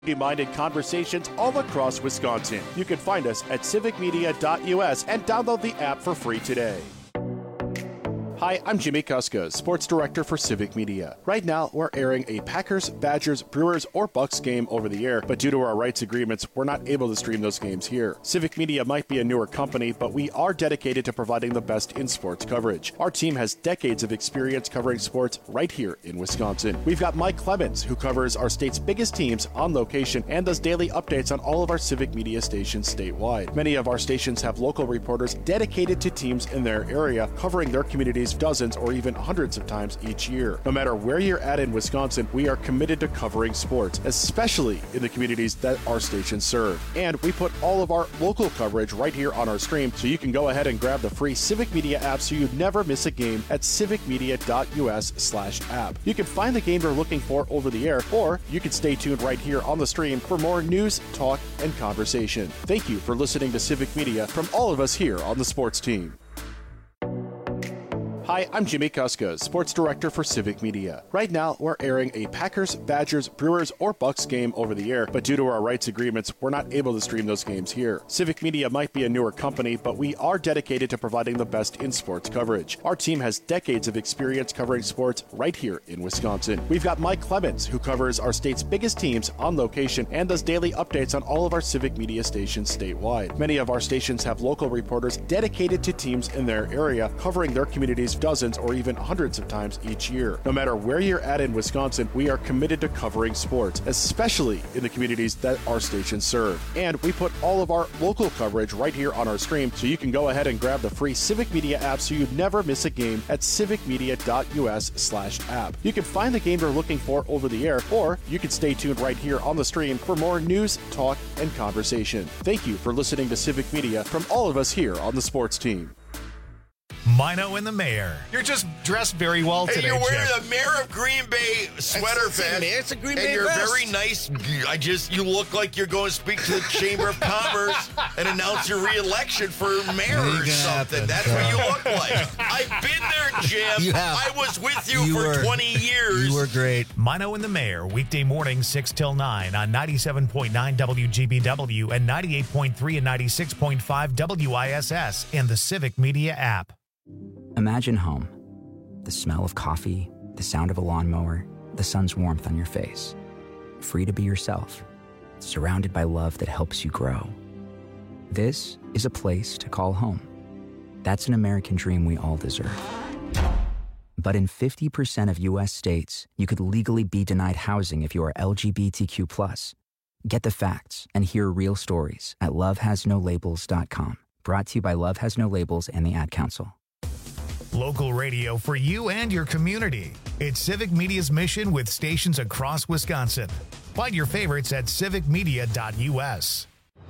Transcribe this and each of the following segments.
Minded conversations all across Wisconsin. You can find us at civicmedia.us and download the app for free today. Hi, I'm Jimmy Kuska, Sports Director for Civic Media. Right now, we're airing a Packers, Badgers, Brewers, or Bucks game over the air, but due to our rights agreements, we're not able to stream those games here. Civic Media might be a newer company, but we are dedicated to providing the best in sports coverage. Our team has decades of experience covering sports right here in Wisconsin. We've got Mike Clemens, who covers our state's biggest teams on location and does daily updates on all of our Civic Media stations statewide. Many of our stations have local reporters dedicated to teams in their area, covering their communities dozens or even hundreds of times each year. No matter where you're at in Wisconsin, we are committed to covering sports, especially in the communities that our stations serve. And we put all of our local coverage right here on our stream, so you can go ahead and grab the free Civic Media app so you never miss a game at civicmedia.us/app. You can find the game you're looking for over the air, or you can stay tuned right here on the stream for more news, talk, and conversation. Thank you for listening to Civic Media from all of us here on the sports team. Hi, I'm Jimmy Kuska, Sports Director for Civic Media. Right now, we're airing a Packers, Badgers, Brewers, or Bucks game over the air, but due to our rights agreements, we're not able to stream those games here. Civic Media might be a newer company, but we are dedicated to providing the best in sports coverage. Our team has decades of experience covering sports right here in Wisconsin. We've got Mike Clemens, who covers our state's biggest teams on location and does daily updates on all of our Civic Media stations statewide. Many of our stations have local reporters dedicated to teams in their area, covering their communities dozens or even hundreds of times each year. No matter where you're at in Wisconsin, we are committed to covering sports, especially in the communities that our stations serve. And we put all of our local coverage right here on our stream, so you can go ahead and grab the free Civic Media app so you never miss a game at civicmedia.us/app. You can find the game you're looking for over the air, or you can stay tuned right here on the stream for more news, talk, and conversation. Thank you for listening to Civic Media from all of us here on the sports team. Mino and the Mayor. You're just dressed very well today, You're wearing Chip. the Mayor of Green Bay sweater vest. It's a Green Bay and you're vest. very nice. You look like you're going to speak to the Chamber of Commerce and announce your re-election for mayor or something. That's what you look like. I've been there, Jim. You have. I was with you for 20 years. You were great. Mino and the Mayor, weekday mornings 6 till 9 on 97.9 WGBW and 98.3 and 96.5 WISS and the Civic Media app. Imagine home. The smell of coffee, the sound of a lawnmower, the sun's warmth on your face. Free to be yourself, surrounded by love that helps you grow. This is a place to call home. That's an American dream we all deserve. But in 50% of U.S. states, you could legally be denied housing if you are LGBTQ+. Get the facts and hear real stories at lovehasnolabels.com. Brought to you by Love Has No Labels and the Ad Council. Local radio for you and your community. It's Civic Media's mission with stations across Wisconsin. Find your favorites at civicmedia.us.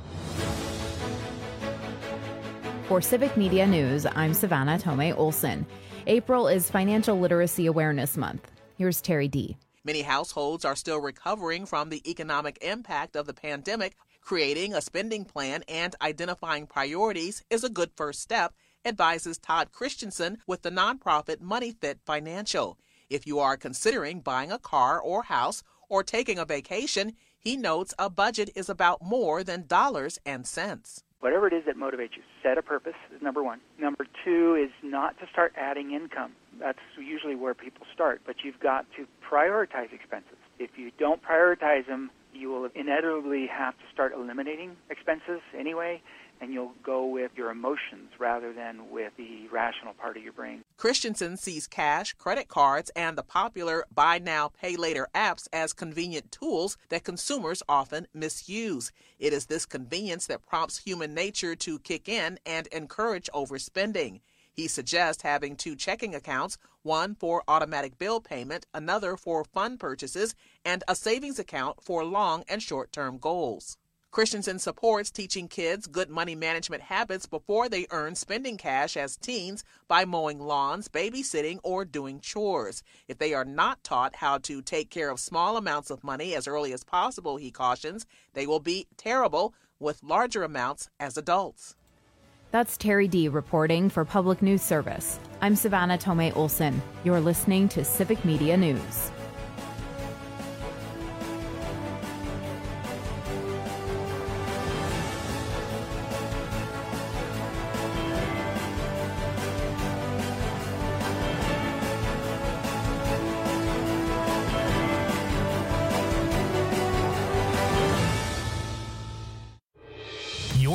For Civic Media News, I'm Savannah Tomei Olson. April is Financial Literacy Awareness Month. Here's Terry D. Many households are still recovering from the economic impact of the pandemic. Creating a spending plan and identifying priorities is a good first step, advises Todd Christensen with the nonprofit MoneyFit Financial. If you are considering buying a car or house or taking a vacation, he notes a budget is about more than dollars and cents. Whatever it is that motivates you, set a purpose is number one. Number two is not to start adding income. That's usually where people start, but you've got to prioritize expenses. If you don't prioritize them, you will inevitably have to start eliminating expenses anyway, and you'll go with your emotions rather than with the rational part of your brain. Christensen sees cash, credit cards, and the popular buy now, pay later apps as convenient tools that consumers often misuse. It is this convenience that prompts human nature to kick in and encourage overspending. He suggests having two checking accounts, one for automatic bill payment, another for fund purchases, and a savings account for long and short-term goals. Christensen supports teaching kids good money management habits before they earn spending cash as teens by mowing lawns, babysitting, or doing chores. If they are not taught how to take care of small amounts of money as early as possible, he cautions, they will be terrible with larger amounts as adults. That's Terry D. reporting for Public News Service. I'm Savannah Tomei Olson. You're listening to Civic Media News.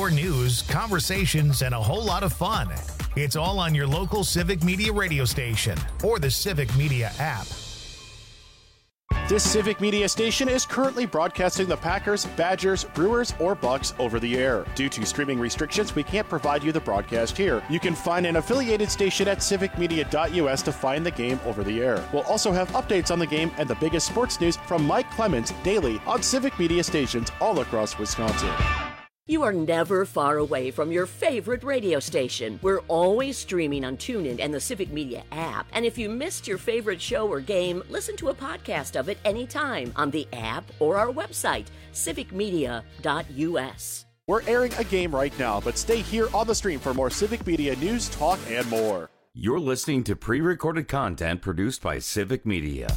more news, conversations, and a whole lot of fun. It's all on your local Civic Media radio station or the Civic Media app. This Civic Media station is currently broadcasting the Packers, Badgers, Brewers, or Bucks over the air. Due to streaming restrictions, we can't provide you the broadcast here. You can find an affiliated station at civicmedia.us to find the game over the air. We'll also have updates on the game and the biggest sports news from Mike Clemens daily on Civic Media stations all across Wisconsin. You are never far away from your favorite radio station. We're always streaming on TuneIn and the Civic Media app. And if you missed your favorite show or game, listen to a podcast of it anytime on the app or our website, civicmedia.us. We're airing a game right now, but stay here on the stream for more Civic Media news, talk, and more. You're listening to pre-recorded content produced by Civic Media.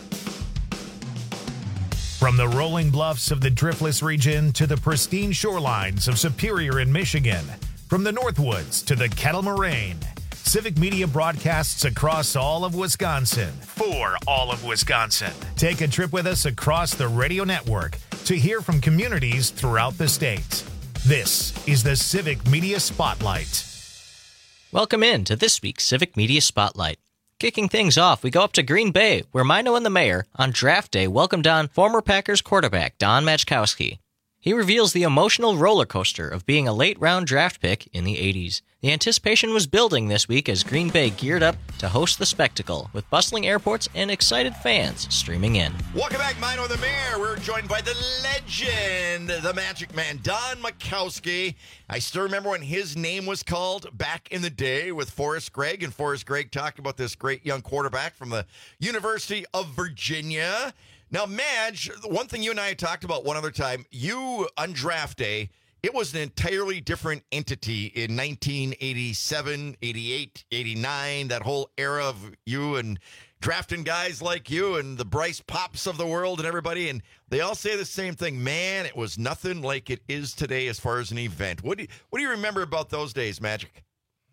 From the rolling bluffs of the Driftless region to the pristine shorelines of Superior in Michigan, from the Northwoods to the Kettle Moraine, Civic Media broadcasts across all of Wisconsin for all of Wisconsin. Take a trip with us across the radio network to hear from communities throughout the state. This is the Civic Media Spotlight. Welcome in to this week's Civic Media Spotlight. Kicking things off, we go up to Green Bay, where Mino and the mayor, on draft day, welcomed on former Packers quarterback Don Majkowski. He reveals the emotional roller coaster of being a late-round draft pick in the 80s. The anticipation was building this week as Green Bay geared up to host the spectacle, with bustling airports and excited fans streaming in. Welcome back, Mino and the mayor. We're joined by the legend, the Magic Man, Don Majkowski. I still remember when his name was called back in the day with Forrest Gregg, and Forrest Gregg talked about this great young quarterback from the University of Virginia. Now, Madge, one thing you and I had talked about one other time, you on draft day, it was an entirely different entity in 1987, 88, 89, that whole era of you and drafting guys like you and the Bryce Pops of the world and everybody, and they all say the same thing. Man, it was nothing like it is today as far as an event. What do you remember about those days, Magic?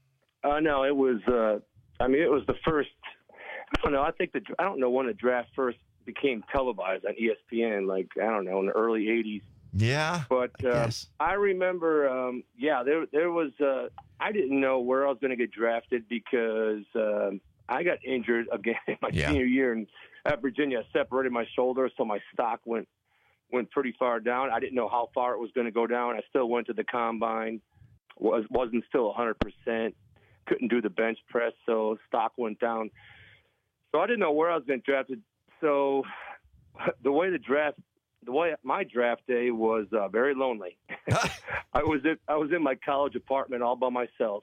No, it was, it was the first, I don't know when the draft first became televised on ESPN, in the early 80s. Yeah. But I remember, there was, I didn't know where I was going to get drafted because I got injured again my senior year at Virginia. I separated my shoulder, so my stock went pretty far down. I didn't know how far it was going to go down. I still went to the combine, wasn't still 100%, couldn't do the bench press, so stock went down. So I didn't know where I was going to get drafted. So the way my draft day was very lonely. I was in my college apartment all by myself.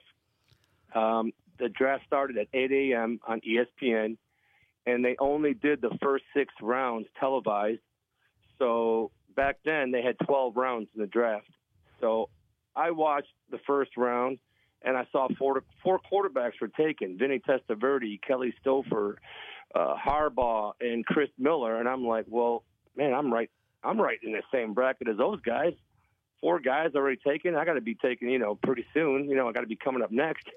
The draft started at 8 a.m. on ESPN, and they only did the first 6 rounds televised. So back then they had 12 rounds in the draft. So I watched the first round, and I saw four quarterbacks were taken: Vinny Testaverde, Kelly Stouffer, Harbaugh, and Chris Miller. And I'm like, well, man, I'm right in the same bracket as those guys. 4 guys already taken. I got to be taken, pretty soon. I got to be coming up next,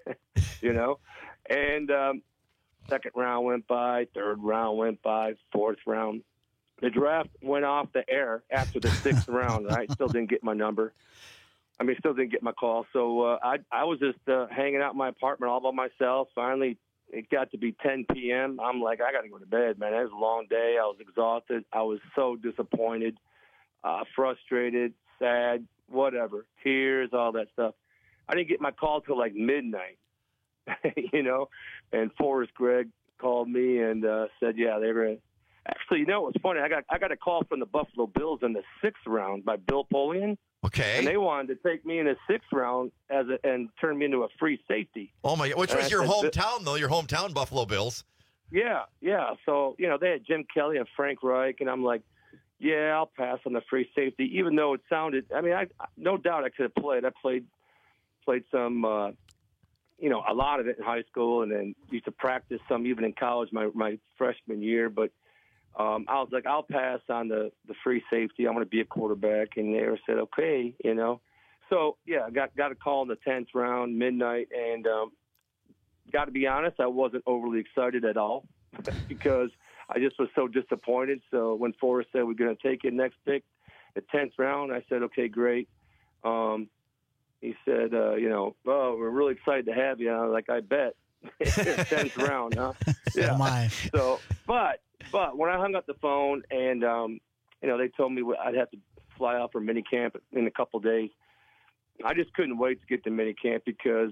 And second round went by, third round went by, fourth round. The draft went off the air after the 6th round, right? Still didn't get my number. Still didn't get my call. So I was just hanging out in my apartment all by myself. Finally, it got to be 10 p.m. I'm like, I got to go to bed, man. It was a long day. I was exhausted. I was so disappointed, frustrated, sad, whatever, tears, all that stuff. I didn't get my call till like midnight, and Forrest Gregg called me and said, yeah, they were actually, it was funny. I got a call from the Buffalo Bills in the 6th round by Bill Polian. Okay. And they wanted to take me in the 6th round and turn me into a free safety. Oh my God. Which was your hometown though, your hometown Buffalo Bills. Yeah. So, they had Jim Kelly and Frank Reich, and I'm like, yeah, I'll pass on the free safety, even though it sounded, I no doubt I could have played. I played some, a lot of it in high school, and then used to practice some even in college my freshman year. But I was like, I'll pass on the free safety. I'm going to be a quarterback. And they said, okay, So, yeah, I got a call in the 10th round, midnight, and got to be honest, I wasn't overly excited at all because I just was so disappointed. So when Forrest said we're going to take it next pick, the 10th round, I said, okay, great. He said, well, we're really excited to have you. And I was like, I bet. 10th round, huh? Yeah. My. So, but when I hung up the phone and, they told me I'd have to fly out for minicamp in a couple days, I just couldn't wait to get to minicamp because,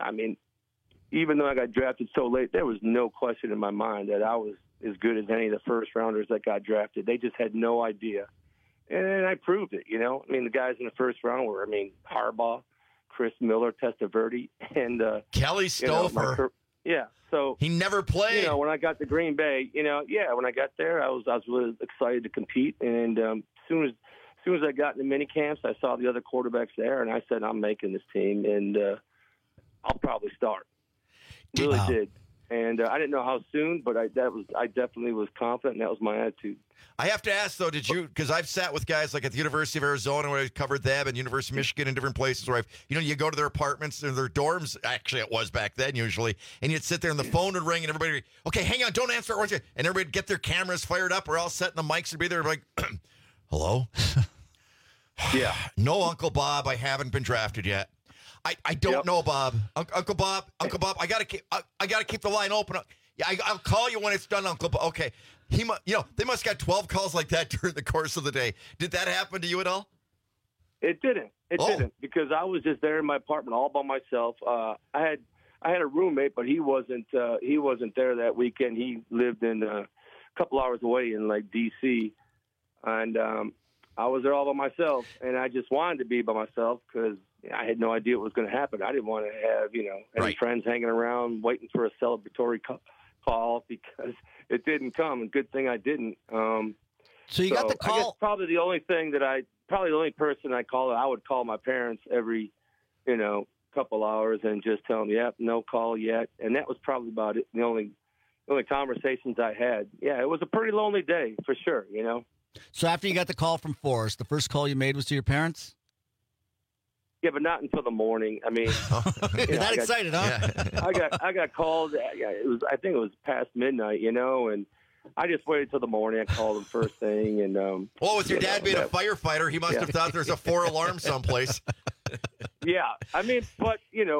even though I got drafted so late, there was no question in my mind that I was as good as any of the first rounders that got drafted. They just had no idea. And I proved it, the guys in the first round were, Harbaugh, Chris Miller, Testaverde, and Kelly Stouffer. So he never played. When I got to Green Bay, when I got there, I was really excited to compete. And as soon as I got in the mini camps, I saw the other quarterbacks there, and I said, I'm making this team, and I'll probably start. Really did. And I didn't know how soon, but I definitely was confident, and that was my attitude. I have to ask, though, because I've sat with guys like at the University of Arizona where I covered them and University of Michigan and different places where you go to their apartments and their dorms, actually it was back then usually, and you'd sit there and the phone would ring and everybody would, okay, hang on, don't answer it. And everybody would get their cameras fired up. We're all set and the mics would be there like, hello? Yeah. No, Uncle Bob, I haven't been drafted yet. I don't know, Bob. Uncle Bob, I gotta keep the line open. Yeah, I'll call you when it's done, Uncle Bob. Okay. They must have got 12 calls like that during the course of the day. Did that happen to you at all? It didn't. It didn't, because I was just there in my apartment all by myself. I had a roommate, but he wasn't there that weekend. He lived in a couple hours away in like D.C. and I was there all by myself, and I just wanted to be by myself because I had no idea what was going to happen. I didn't want to have any friends hanging around waiting for a celebratory call because it didn't come, and good thing I didn't. So you got the call. I guess probably the only person I call, I would call my parents every, couple hours and just tell them, yep, no call yet. And that was probably about it. The only conversations I had. Yeah, it was a pretty lonely day for sure, So after you got the call from Forrest, the first call you made was to your parents? Yeah, but not until the morning. You're that excited, huh? Yeah. I got called. I think it was past midnight, and I just waited till the morning. I called him first thing, and with your dad being a firefighter, he must have thought there's a 4-alarm someplace. Yeah, but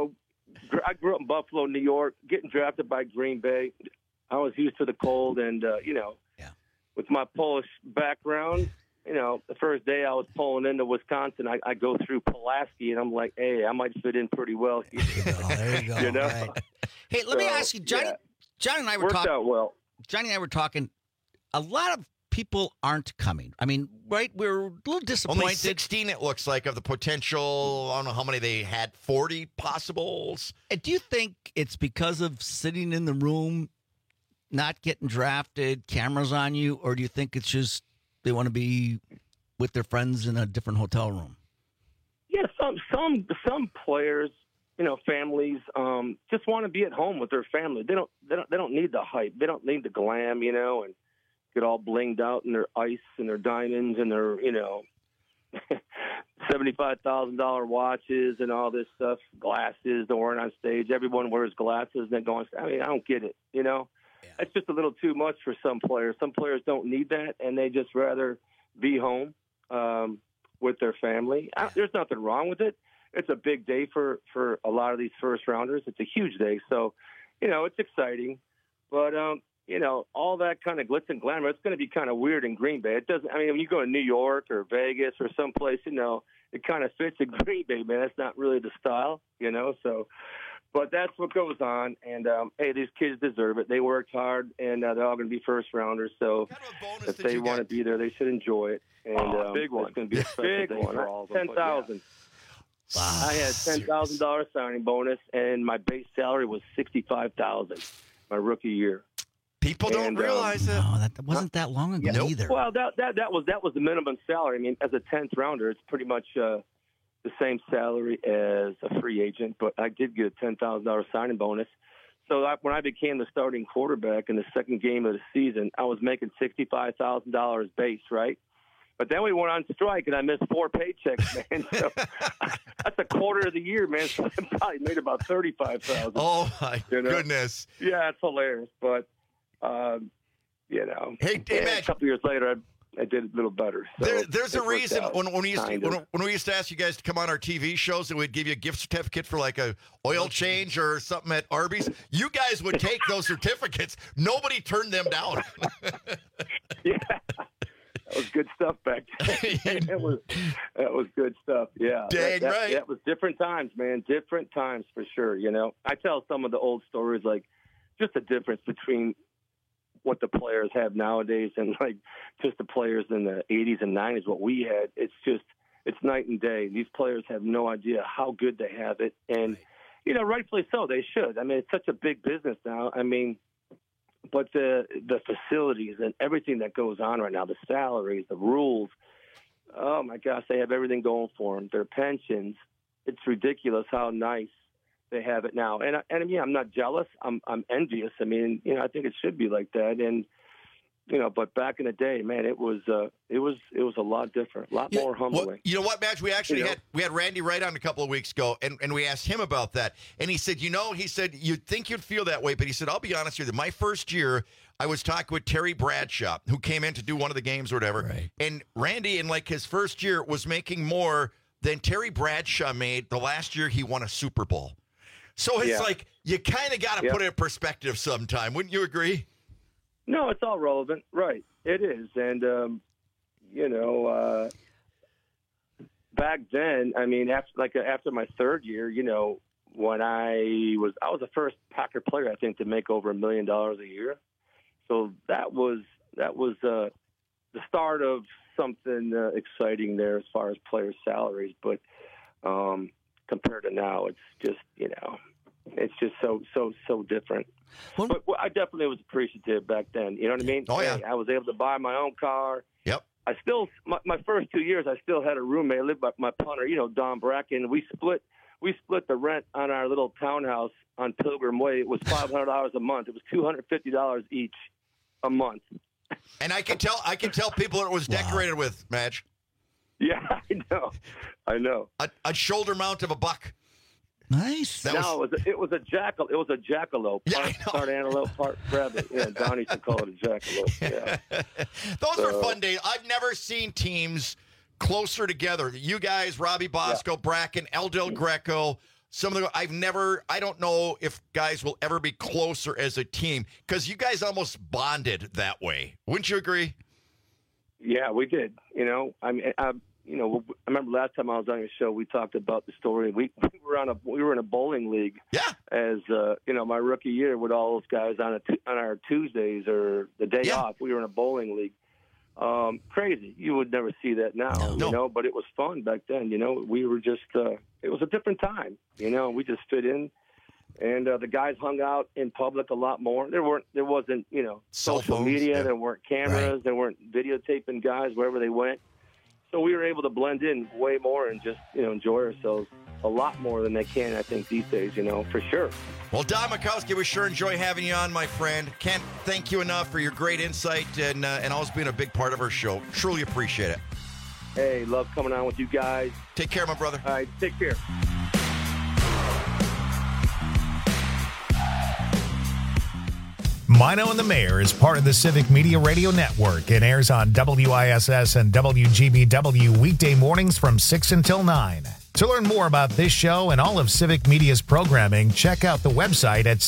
I grew up in Buffalo, New York. Getting drafted by Green Bay, I was used to the cold, and with my Polish background. The first day I was pulling into Wisconsin, I go through Pulaski, and I'm like, hey, I might fit in pretty well here. There you go. Right. Hey, let me ask you, Johnny. Yeah. Johnny and I were talking. Out well. Johnny and I were talking. A lot of people aren't coming. Right? We're a little disappointed. Only 16, it looks like, of the potential. I don't know how many they had. 40 possibles. And do you think it's because of sitting in the room, not getting drafted, cameras on you, or do you think it's just they want to be with their friends in a different hotel room? Yeah, some players, families, just want to be at home with their family. They don't need the hype. They don't need the glam, and get all blinged out in their ice and their diamonds and their, $75,000 watches and all this stuff, glasses they're wearing on stage. Everyone wears glasses and then going. I don't get it, Yeah. It's just a little too much for some players. Some players don't need that, and they just rather be home with their family. There's nothing wrong with it. It's a big day for a lot of these first-rounders. It's a huge day. So, it's exciting. But, all that kind of glitz and glamour, it's going to be kind of weird in Green Bay. It doesn't. When you go to New York or Vegas or someplace, it kind of fits in Green Bay, man. That's not really the style, so – but that's what goes on, and hey, these kids deserve it. They worked hard, and they're all going to be first rounders. So if they want to be there, they should enjoy it. And big one. It's going to be a big one. 10,000. Wow. I had $10,000 signing bonus, and my base salary was $65,000 my rookie year. People don't realize it. No, that wasn't that long ago either. Well, that was the minimum salary. As a 10th rounder, it's pretty much the same salary as a free agent, but I did get a $10,000 signing bonus. So when I became the starting quarterback in the second game of the season, I was making $65,000 base, right? But then we went on strike, and I missed 4 paychecks, man. So that's a quarter of the year, man. So I probably made about $35,000. Oh, my goodness. Yeah, it's hilarious. But, Hey, a couple years later, I did a little better. So there's a reason when we used to ask you guys to come on our TV shows and we'd give you a gift certificate for like a oil change or something at Arby's. You guys would take those certificates. Nobody turned them down. Yeah, that was good stuff back then. that was good stuff. Yeah, dang right. That was different times, man. Different times for sure. You know, I tell some of the old stories, like just the difference between what the players have nowadays and like just the players in the 80s and 90s, what we had. It's night and day. These players have no idea how good they have it. And, you know, rightfully so, they should. I mean, it's such a big business now. I mean, but the facilities and everything that goes on right now, the salaries, the rules, oh my gosh, they have everything going for them. Their pensions, it's ridiculous how nice they have it now. And yeah, I'm not jealous. I'm envious. I mean, you know, I think it should be like that. And, you know, but back in the day, man, it was a lot different, a lot more humbling. Well, you know what, Madge? We actually had Randy Wright on a couple of weeks ago, and we asked him about that. And he said, you'd think you'd feel that way, but he said, I'll be honest with you, my first year, I was talking with Terry Bradshaw, who came in to do one of the games or whatever. Right. And Randy, in like his first year, was making more than Terry Bradshaw made the last year he won a Super Bowl. So it's like you kind of got to put it in perspective sometime. Wouldn't you agree? No, it's all relevant. Right. It is. And, you know, back then, I mean, after my third year, you know, when I was the first Packer player, I think, to make over $1 million a year. So that was the start of something exciting there as far as players' salaries. But compared to now, it's just, you know, it's just so different. Well, but I definitely was appreciative back then. You know what I mean? Oh, yeah. I was able to buy my own car. Yep. I still, my first 2 years, I still had a roommate. I lived by my punter, you know, Don Bracken. We split the rent on our little townhouse on Pilgrim Way. It was $500 a month. It was $250 each a month. And I can tell people it was decorated with, Madge. Yeah, I know. A shoulder mount of a buck. Nice. It was a jackal. It was a jackalope. Part antelope, part rabbit. Yeah, Don used to call it a jackalope. Yeah. Those were fun days. I've never seen teams closer together. You guys, Robbie Bosco, Bracken, El Del Greco. I don't know if guys will ever be closer as a team because you guys almost bonded that way. Wouldn't you agree? Yeah, we did. You know, I mean, I remember last time I was on your show, we talked about the story. We were in a bowling league. Yeah. As you know, my rookie year with all those guys on our Tuesdays or the day off, we were in a bowling league. Crazy. You would never see that now, you know, but it was fun back then. You know, we were just, it was a different time, you know, we just fit in and, the guys hung out in public a lot more. There wasn't, you know, social media. There weren't cameras. Right. There weren't videotaping guys wherever they went. So we were able to blend in way more and just, you know, enjoy ourselves a lot more than they can, I think, these days, you know, for sure. Well, Don Majkowski, we sure enjoy having you on, my friend. Can't thank you enough for your great insight and always being a big part of our show. Truly appreciate it. Hey, love coming on with you guys. Take care, my brother. All right, take care. Mino and the Mayor is part of the Civic Media Radio Network and airs on WISS and WGBW weekday mornings from 6 until 9. To learn more about this show and all of Civic Media's programming, check out the website at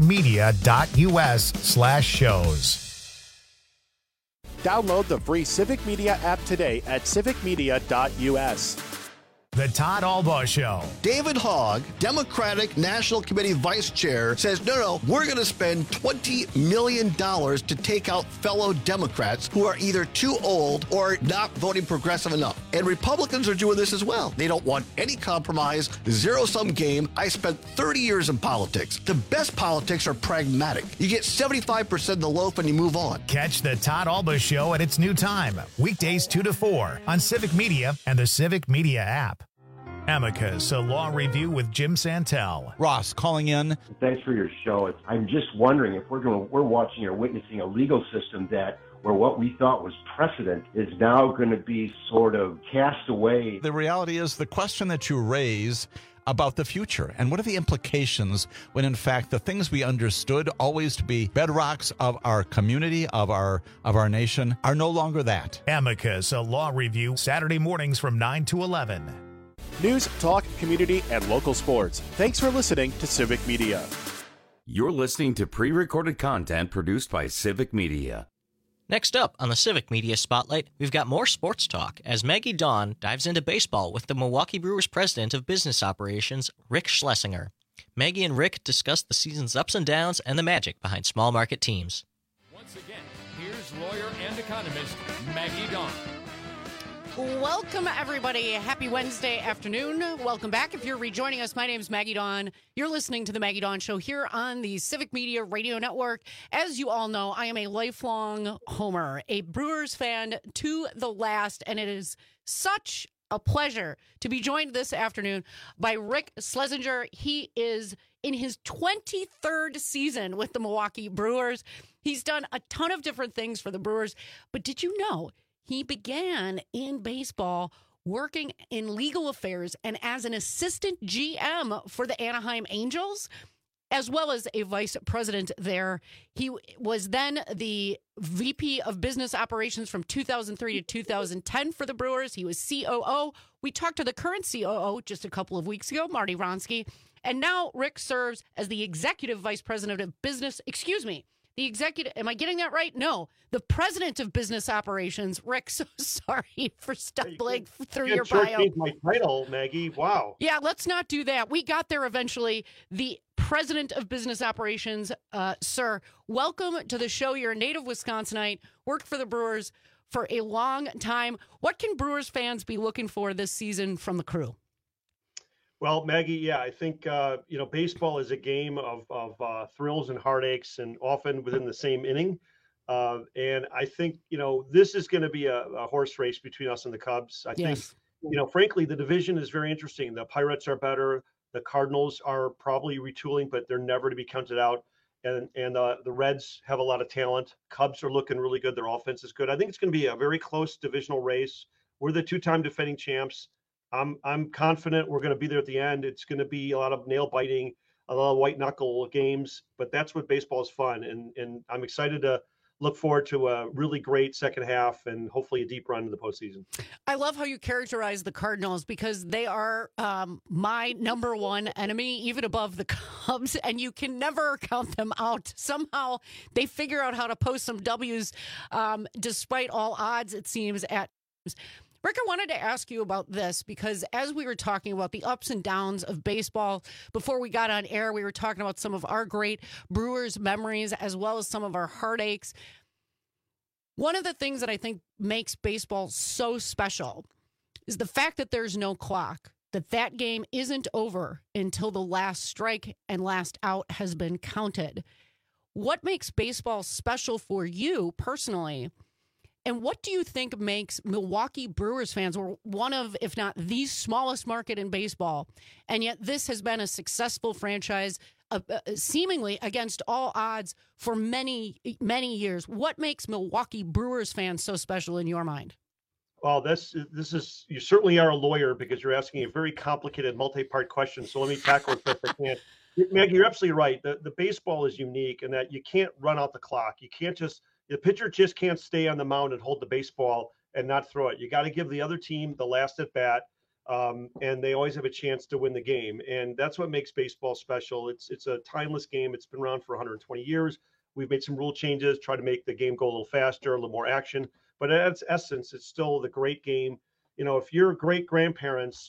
civicmedia.us/shows. Download the free Civic Media app today at civicmedia.us. The Todd Albaugh Show. David Hogg, Democratic National Committee Vice Chair, says, no, we're going to spend $20 million to take out fellow Democrats who are either too old or not voting progressive enough. And Republicans are doing this as well. They don't want any compromise, zero-sum game. I spent 30 years in politics. The best politics are pragmatic. You get 75% of the loaf and you move on. Catch the Todd Albaugh Show at its new time, weekdays 2 to 4 on Civic Media and the Civic Media app. Amicus, a law review with Jim Santel. Ross calling in. Thanks for your show. I'm just wondering if we're watching or witnessing a legal system where what we thought was precedent is now going to be sort of cast away. The reality is the question that you raise, about the future? And what are the implications when, in fact, the things we understood always to be bedrocks of our community, of our nation, are no longer that? Amicus, a law review, Saturday mornings from 9 to 11. News, talk, community, and local sports. Thanks for listening to Civic Media. You're listening to pre-recorded content produced by Civic Media. Next up on the Civic Media Spotlight, we've got more sports talk as Maggie Dawn dives into baseball with the Milwaukee Brewers President of Business Operations, Rick Schlesinger. Maggie and Rick discuss the season's ups and downs and the magic behind small market teams. Once again, here's lawyer and economist Maggie Dawn. Welcome, everybody. Happy Wednesday afternoon. Welcome back. If you're rejoining us, my name is Maggie Dawn. You're listening to The Maggie Dawn Show here on the Civic Media Radio Network. As you all know, I am a lifelong homer, a Brewers fan to the last, and it is such a pleasure to be joined this afternoon by Rick Schlesinger. He is in his 23rd season with the Milwaukee Brewers. He's done a ton of different things for the Brewers, but did you know he began in baseball working in legal affairs and as an assistant GM for the Anaheim Angels, as well as a vice president there. He was then the VP of Business Operations from 2003 to 2010 for the Brewers. He was COO. We talked to the current COO just a couple of weeks ago, Marty Wronski. And now Rick serves as the executive vice president of business, the executive, am I getting that right? No, the president of business operations. Rick, so sorry for stumbling through your bio. Changed my title, Maggie. Wow. Yeah, let's not do that. We got there eventually. The president of business operations, sir, welcome to the show. You're a native Wisconsinite, worked for the Brewers for a long time. What can Brewers fans be looking for this season from the crew? Well, Maggie, yeah, I think, baseball is a game of thrills and heartaches and often within the same inning. And I think, this is going to be a horse race between us and the Cubs. I think, frankly, the division is very interesting. The Pirates are better. The Cardinals are probably retooling, but they're never to be counted out. And the Reds have a lot of talent. Cubs are looking really good. Their offense is good. I think it's going to be a very close divisional race. We're the two-time defending champs. I'm confident we're going to be there at the end. It's going to be a lot of nail biting, a lot of white knuckle games, but that's what baseball is fun. And I'm excited to look forward to a really great second half and hopefully a deep run in the postseason. I love how you characterize the Cardinals because they are my number one enemy, even above the Cubs, and you can never count them out. Somehow they figure out how to post some W's despite all odds, it seems, at Rick, I wanted to ask you about this because as we were talking about the ups and downs of baseball, before we got on air, we were talking about some of our great Brewers memories as well as some of our heartaches. One of the things that I think makes baseball so special is the fact that there's no clock, that game isn't over until the last strike and last out has been counted. What makes baseball special for you personally? And what do you think makes Milwaukee Brewers fans one of, if not the smallest market in baseball, and yet this has been a successful franchise seemingly against all odds for many, many years? What makes Milwaukee Brewers fans so special in your mind? Well, this is, you certainly are a lawyer because you're asking a very complicated multi-part question. So let me tackle it best I can. Maggie, you're absolutely right. The baseball is unique in that you can't run out the clock. You can't the pitcher just can't stay on the mound and hold the baseball and not throw it. You got to give the other team the last at bat, and they always have a chance to win the game. And that's what makes baseball special. It's a timeless game. It's been around for 120 years. We've made some rule changes, try to make the game go a little faster, a little more action. But at its essence, it's still the great game. If your great grandparents,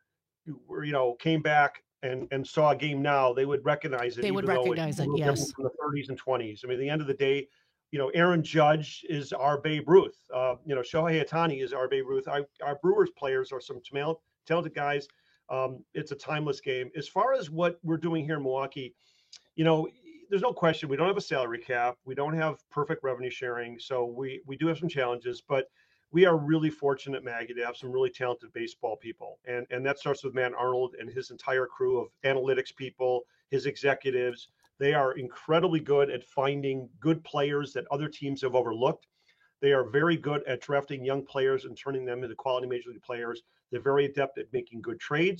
came back and saw a game now, they would recognize it. They would recognize it, yes. From the 30s and 20s. I mean, at the end of the day, Aaron Judge is our Babe Ruth. Shohei Ohtani is our Babe Ruth. Our Brewers players are some talented guys. It's a timeless game. As far as what we're doing here in Milwaukee, there's no question we don't have a salary cap. We don't have perfect revenue sharing. So we do have some challenges, but we are really fortunate, Maggie, to have some really talented baseball people. And that starts with Matt Arnold and his entire crew of analytics people, his executives. They are incredibly good at finding good players that other teams have overlooked. They are very good at drafting young players and turning them into quality major league players. They're very adept at making good trades.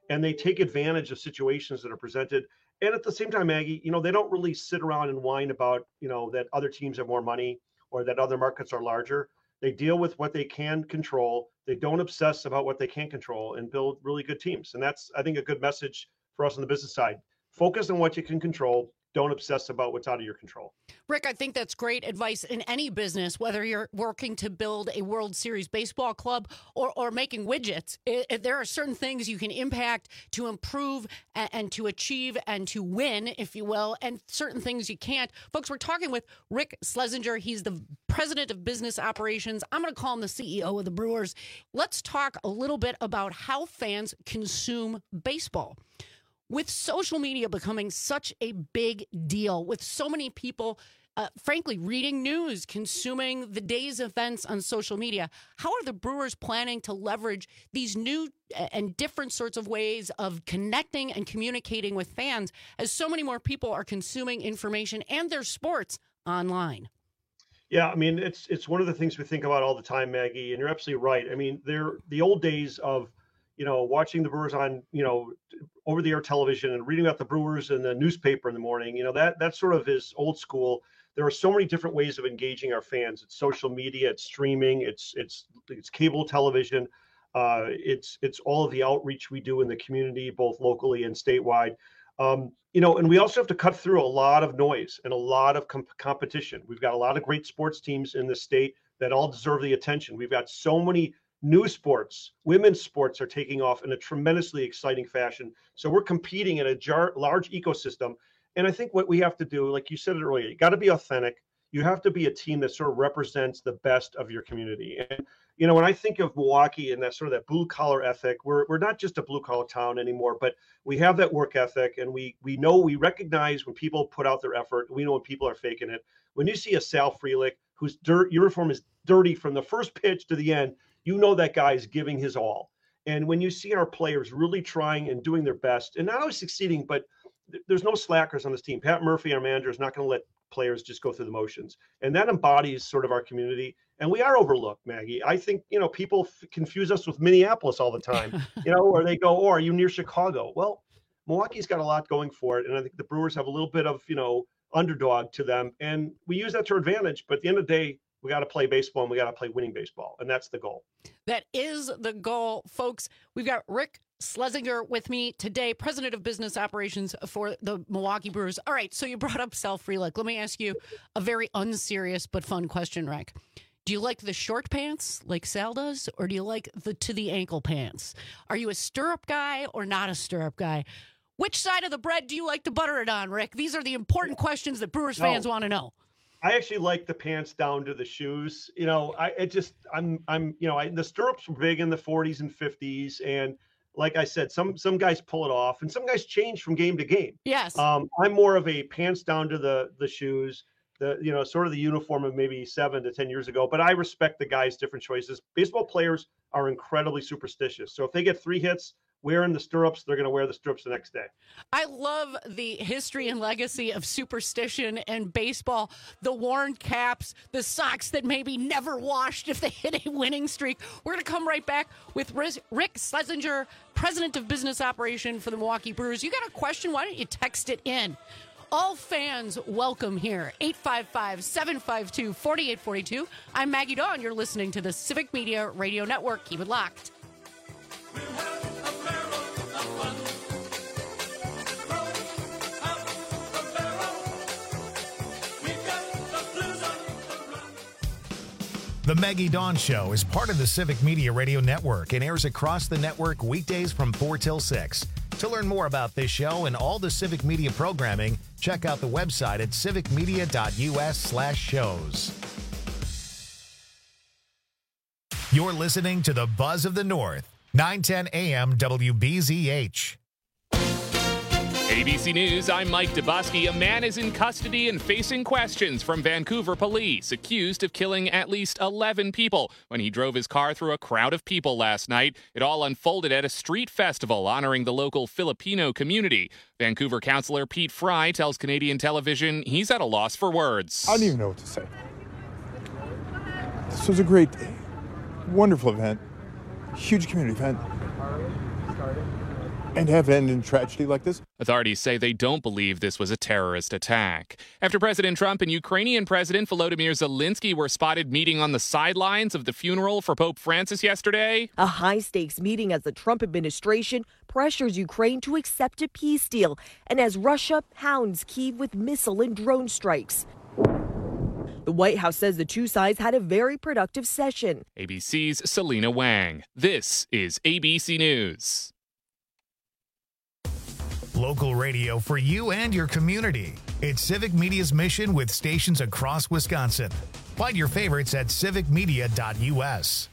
and they take advantage of situations that are presented. And at the same time, Maggie, they don't really sit around and whine about, that other teams have more money or that other markets are larger. They deal with what they can control. They don't obsess about what they can't control and build really good teams. And that's, I think, a good message for us on the business side. Focus on what you can control. Don't obsess about what's out of your control. Rick, I think that's great advice in any business, whether you're working to build a World Series baseball club or making widgets. There are certain things you can impact to improve and to achieve and to win, if you will, and certain things you can't. Folks, we're talking with Rick Schlesinger. He's the president of business operations. I'm going to call him the CEO of the Brewers. Let's talk a little bit about how fans consume baseball. With social media becoming such a big deal, with so many people, frankly, reading news, consuming the day's events on social media, how are the Brewers planning to leverage these new and different sorts of ways of connecting and communicating with fans as so many more people are consuming information and their sports online? Yeah, I mean, it's one of the things we think about all the time, Maggie, and you're absolutely right. I mean, the old days of watching the Brewers on, over-the-air television and reading about the Brewers in the newspaper in the morning, that sort of is old school. There are so many different ways of engaging our fans. It's social media, it's streaming, it's cable television, it's all of the outreach we do in the community, both locally and statewide. And we also have to cut through a lot of noise and a lot of competition. We've got a lot of great sports teams in the state that all deserve the attention. We've got so many new sports. Women's sports are taking off in a tremendously exciting fashion. So we're competing in a large ecosystem. And I think what we have to do, like you said it earlier, you got to be authentic. You have to be a team that sort of represents the best of your community. And, when I think of Milwaukee and that sort of that blue collar ethic, we're not just a blue collar town anymore, but we have that work ethic, and we recognize when people put out their effort. We know when people are faking it. When you see a Sal Frelick whose uniform is dirty from the first pitch to the end, that guy's giving his all. And when you see our players really trying and doing their best, and not always succeeding, but there's no slackers on this team. Pat Murphy, our manager, is not going to let players just go through the motions. And that embodies sort of our community. And we are overlooked, Maggie. I think, people confuse us with Minneapolis all the time, or they go, oh, are you near Chicago? Well, Milwaukee's got a lot going for it. And I think the Brewers have a little bit of, underdog to them. And we use that to our advantage. But at the end of the day, we got to play baseball, and we got to play winning baseball. And that's the goal. That is the goal, folks. We've got Rick Schlesinger with me today, president of business operations for the Milwaukee Brewers. All right, so you brought up Sal Frelick. Let me ask you a very unserious but fun question, Rick. Do you like the short pants like Sal does, or do you like the to the ankle pants? Are you a stirrup guy or not a stirrup guy? Which side of the bread do you like to butter it on, Rick? These are the important questions that Brewers fans want to know. I actually like the pants down to the shoes. The stirrups were big in the 40s and 50s. And like I said, some guys pull it off and some guys change from game to game. Yes. I'm more of a pants down to the shoes, sort of the uniform of maybe 7 to 10 years ago. But I respect the guys' different choices. Baseball players are incredibly superstitious. So if they get 3 hits wearing the stirrups, they're going to wear the stirrups the next day. I love the history and legacy of superstition and baseball, the worn caps, the socks that maybe never washed if they hit a winning streak. We're going to come right back with Rick Schlesinger, president of business operation for the Milwaukee Brewers. You got a question? Why don't you text it in? All fans welcome here. 855-752-4842. I'm Maggie Dawn. You're listening to the Civic Media Radio Network. Keep it locked. The Maggie Dawn Show is part of the Civic Media Radio Network and airs across the network weekdays from 4 till 6. To learn more about this show and all the Civic Media programming, check out the website at civicmedia.us/shows. You're listening to the Buzz of the North, 910 AM WBZH. ABC News, I'm Mike Dubosky. A man is in custody and facing questions from Vancouver police, accused of killing at least 11 people when he drove his car through a crowd of people last night. It all unfolded at a street festival honoring the local Filipino community. Vancouver councillor Pete Fry tells Canadian television he's at a loss for words. I don't even know what to say. This was a great day. Wonderful event. Huge community event. and have ended in tragedy like this. Authorities say they don't believe this was a terrorist attack. After President Trump and Ukrainian President Volodymyr Zelensky were spotted meeting on the sidelines of the funeral for Pope Francis yesterday. A high-stakes meeting as the Trump administration pressures Ukraine to accept a peace deal and as Russia pounds Kyiv with missile and drone strikes. The White House says the two sides had a very productive session. ABC's Selena Wang. This is ABC News. Local radio for you and your community. It's Civic Media's mission with stations across Wisconsin. Find your favorites at civicmedia.us.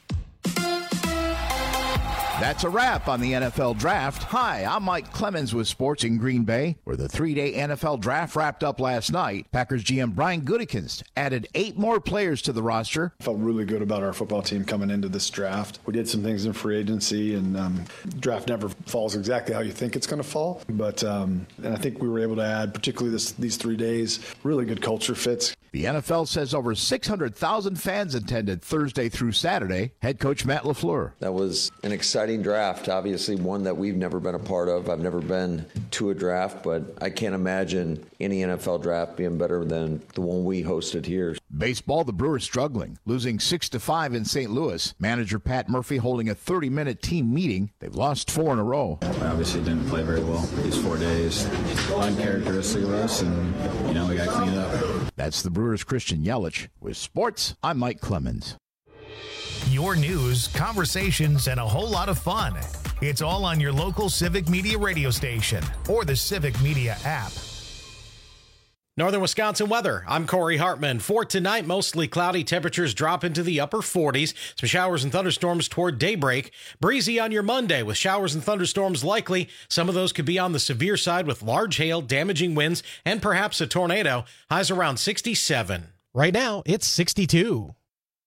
That's a wrap on the NFL Draft. Hi, I'm Mike Clemens with Sports in Green Bay, where the 3-day NFL Draft wrapped up last night. Packers GM Brian Gutekunst added 8 more players to the roster. Felt really good about our football team coming into this draft. We did some things in free agency, and draft never falls exactly how you think it's going to fall. But and I think we were able to add, particularly these 3 days, really good culture fits. The NFL says over 600,000 fans attended Thursday through Saturday. Head coach Matt LaFleur. That was an exciting draft, obviously one that we've never been a part of. I've never been to a draft, but I can't imagine any NFL draft being better than the one we hosted here. Baseball, the Brewers struggling, losing 6-5 in St. Louis. Manager Pat Murphy holding a 30-minute team meeting. They've lost 4 in a row. We obviously didn't play very well these 4 days. Uncharacteristic of us, and, we got to clean it up. That's the Brewers' Christian Yelich. With sports, I'm Mike Clemens. Your news, conversations, and a whole lot of fun. It's all on your local Civic Media radio station or the Civic Media app. Northern Wisconsin weather. I'm Corey Hartman. For tonight, mostly cloudy. Temperatures drop into the upper 40s. Some showers and thunderstorms toward daybreak. Breezy on your Monday with showers and thunderstorms likely. Some of those could be on the severe side with large hail, damaging winds, and perhaps a tornado. Highs around 67. Right now, it's 62.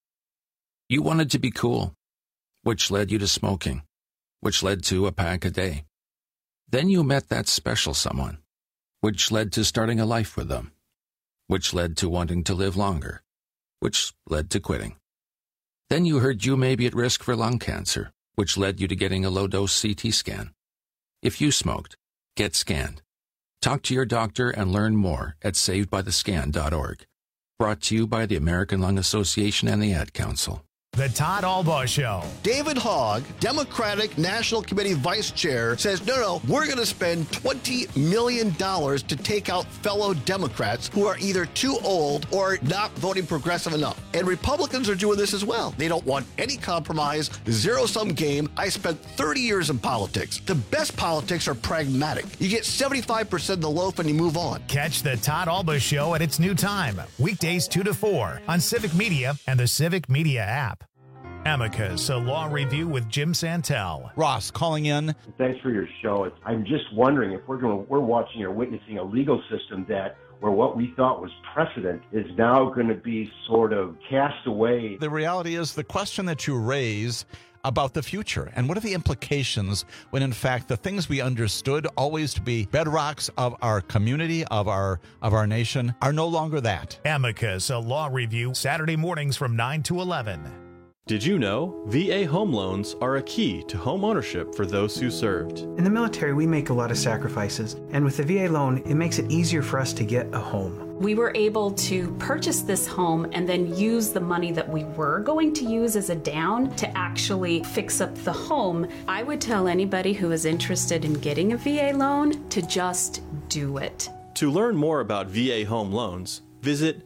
You wanted to be cool, which led you to smoking, which led to a pack a day. Then you met that special someone, which led to starting a life with them, which led to wanting to live longer, which led to quitting. Then you heard you may be at risk for lung cancer, which led you to getting a low-dose CT scan. If you smoked, get scanned. Talk to your doctor and learn more at savedbythescan.org. Brought to you by the American Lung Association and the Ad Council. The Todd Albaugh Show. David Hogg, Democratic National Committee Vice Chair, says, no, we're going to spend $20 million to take out fellow Democrats who are either too old or not voting progressive enough. And Republicans are doing this as well. They don't want any compromise, zero-sum game. I spent 30 years in politics. The best politics are pragmatic. You get 75% of the loaf and you move on. Catch the Todd Albaugh Show at its new time, weekdays 2 to 4 on Civic Media and the Civic Media app. Amicus, a law review with Jim Santel. Ross calling in. Thanks for your show. I'm just wondering if we're watching or witnessing a legal system where what we thought was precedent is now going to be sort of cast away. The reality is the question that you raise about the future and what are the implications when in fact the things we understood always to be bedrocks of our community, of our nation, are no longer that. Amicus, a law review, Saturday mornings from 9 to 11. Did you know VA home loans are a key to home ownership for those who served? In the military, we make a lot of sacrifices, and with the VA loan, it makes it easier for us to get a home. We were able to purchase this home and then use the money that we were going to use as a down to actually fix up the home. I would tell anybody who is interested in getting a VA loan to just do it. To learn more about VA home loans, visit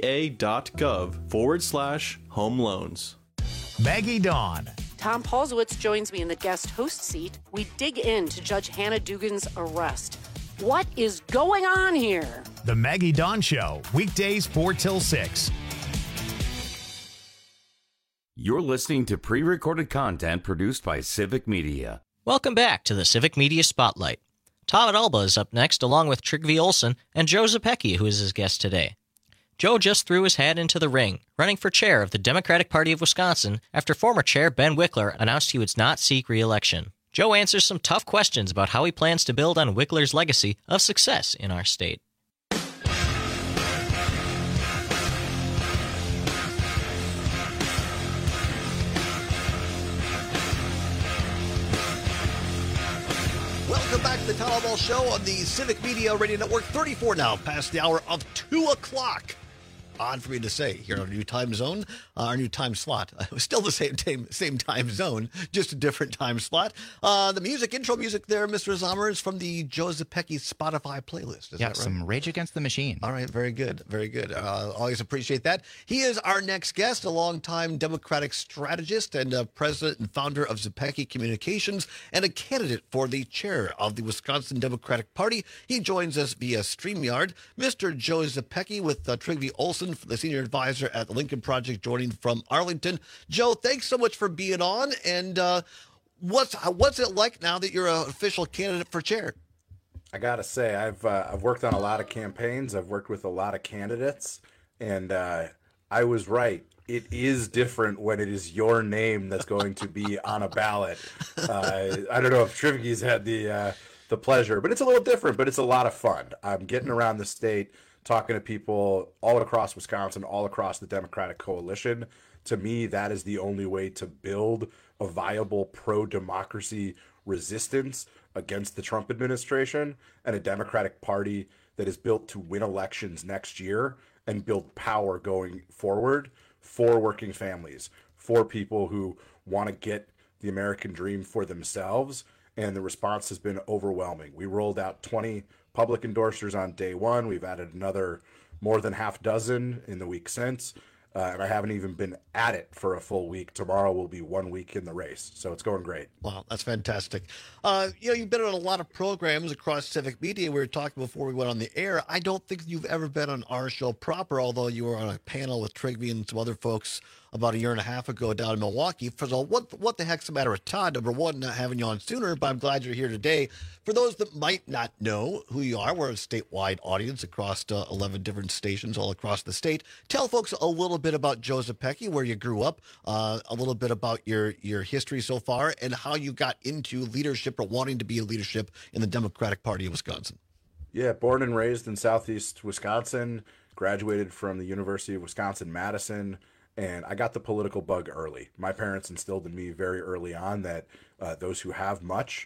va.gov/home loans. Maggie Dawn. Tom Paulsowitz joins me in the guest host seat. We dig into Judge Hannah Dugan's arrest. What is going on here? The Maggie Dawn Show, weekdays 4 till 6. You're listening to pre-recorded content produced by Civic Media. Welcome back to the Civic Media Spotlight. Todd Albaugh is up next, along with Trygve Olsen and Joe Zepecki, who is his guest today. Joe just threw his hat into the ring, running for chair of the Democratic Party of Wisconsin after former chair Ben Wickler announced he would not seek re-election. Joe answers some tough questions about how he plans to build on Wickler's legacy of success in our state. the Town Hall Ball Show on the Civic Media Radio Network. 34 now, past the hour of 2 o'clock. Odd for me to say here on our new time zone, our new time slot. Still the same time zone, just a different time slot. The intro music there, Mr. Zomer, is from the Joe Zepecki Spotify playlist. Is that right? Some Rage Against the Machine. All right, very good, very good. Always appreciate that. He is our next guest, a longtime Democratic strategist and president and founder of Zepecki Communications and a candidate for the chair of the Wisconsin Democratic Party. He joins us via StreamYard. Mr. Joe Zepecki with Trygve Olsen, the senior advisor at the Lincoln Project, joining from Arlington. Joe, thanks so much for being on. And what's it like now that you're an official candidate for chair? I gotta say, I've worked on a lot of campaigns. I've worked with a lot of candidates, and I was right. It is different when it is your name that's going to be on a ballot. I don't know if Trygve's had the pleasure, but it's a little different. But it's a lot of fun. I'm getting around the state, talking to people all across Wisconsin, all across the Democratic coalition. To me, that is the only way to build a viable pro-democracy resistance against the Trump administration and a Democratic Party that is built to win elections next year and build power going forward for working families, for people who want to get the American dream for themselves. And the response has been overwhelming. We rolled out 20 public endorsers on day one. We've added another more than half dozen in the week since. And I haven't even been at it for a full week. Tomorrow will be 1 week in the race. So it's going great. Wow, that's fantastic. You've been on a lot of programs across Civic Media. We were talking before we went on the air. I don't think you've ever been on our show proper, although you were on a panel with Trygve and some other folks about a year and a half ago down in Milwaukee. First of all, what the heck's the matter with Todd? Number one, not having you on sooner, but I'm glad you're here today. For those that might not know who you are, we're a statewide audience across 11 different stations all across the state. Tell folks a little bit about Joe Zepecki, where you grew up, a little bit about your history so far, and how you got into leadership or wanting to be in leadership in the Democratic Party of Wisconsin. Yeah, born and raised in southeast Wisconsin, graduated from the University of Wisconsin-Madison, and I got the political bug early. My parents instilled in me very early on that those who have much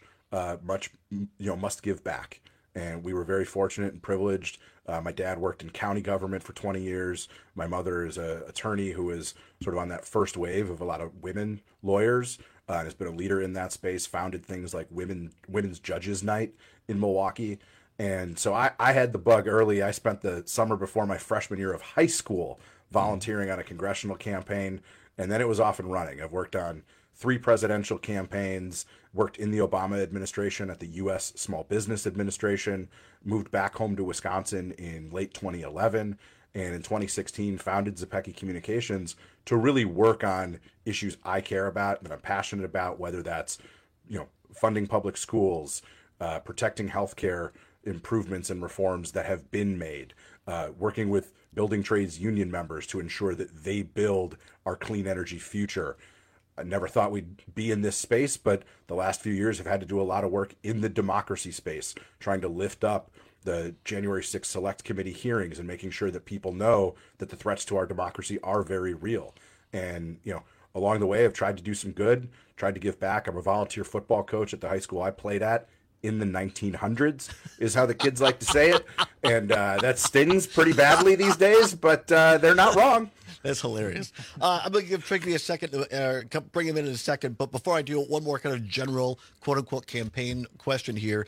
must give back. And we were very fortunate and privileged. My dad worked in county government for 20 years. My mother is an attorney who is sort of on that first wave of a lot of women lawyers and has been a leader in that space, founded things like Women's Judges Night in Milwaukee. And so I had the bug early. I spent the summer before my freshman year of high school volunteering on a congressional campaign, and then it was off and running. I've worked on 3 presidential campaigns, worked in the Obama administration at the U.S. Small Business Administration, moved back home to Wisconsin in late 2011, and in 2016 founded Zepecki Communications to really work on issues I care about, that I'm passionate about, whether that's funding public schools, protecting healthcare improvements and reforms that have been made, working with building trades union members to ensure that they build our clean energy future. I never thought we'd be in this space, but the last few years have had to do a lot of work in the democracy space, trying to lift up the January 6th Select Committee hearings and making sure that people know that the threats to our democracy are very real. And, along the way, I've tried to do some good, tried to give back. I'm a volunteer football coach at the high school I played at in the 1900s, is how the kids like to say it. And that stings pretty badly these days, but they're not wrong. That's hilarious. I'm going to give Trygve a second, bring him in a second. But before I do, one more kind of general, quote-unquote, campaign question here.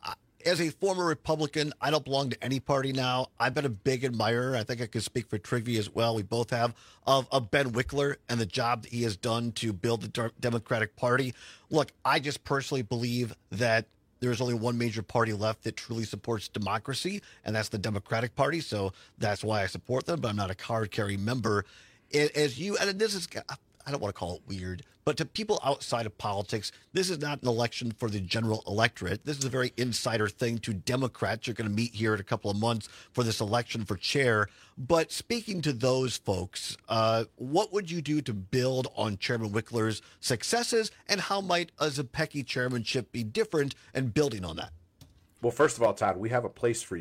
As a former Republican, I don't belong to any party now. I've been a big admirer, I think I can speak for Trygve as well, we both have, of Ben Wickler and the job that he has done to build the Democratic Party. Look, I just personally believe that there's only one major party left that truly supports democracy, and that's the Democratic Party. So that's why I support them, but I'm not a card-carrying member. As you, and this is, I don't want to call it weird, but to people outside of politics, this is not an election for the general electorate. This is a very insider thing to Democrats. You're going to meet here in a couple of months for this election for chair. But speaking to those folks, what would you do to build on Chairman Wickler's successes, and how might a Zepecki chairmanship be different and building on that? Well, first of all, Todd, we have a place for you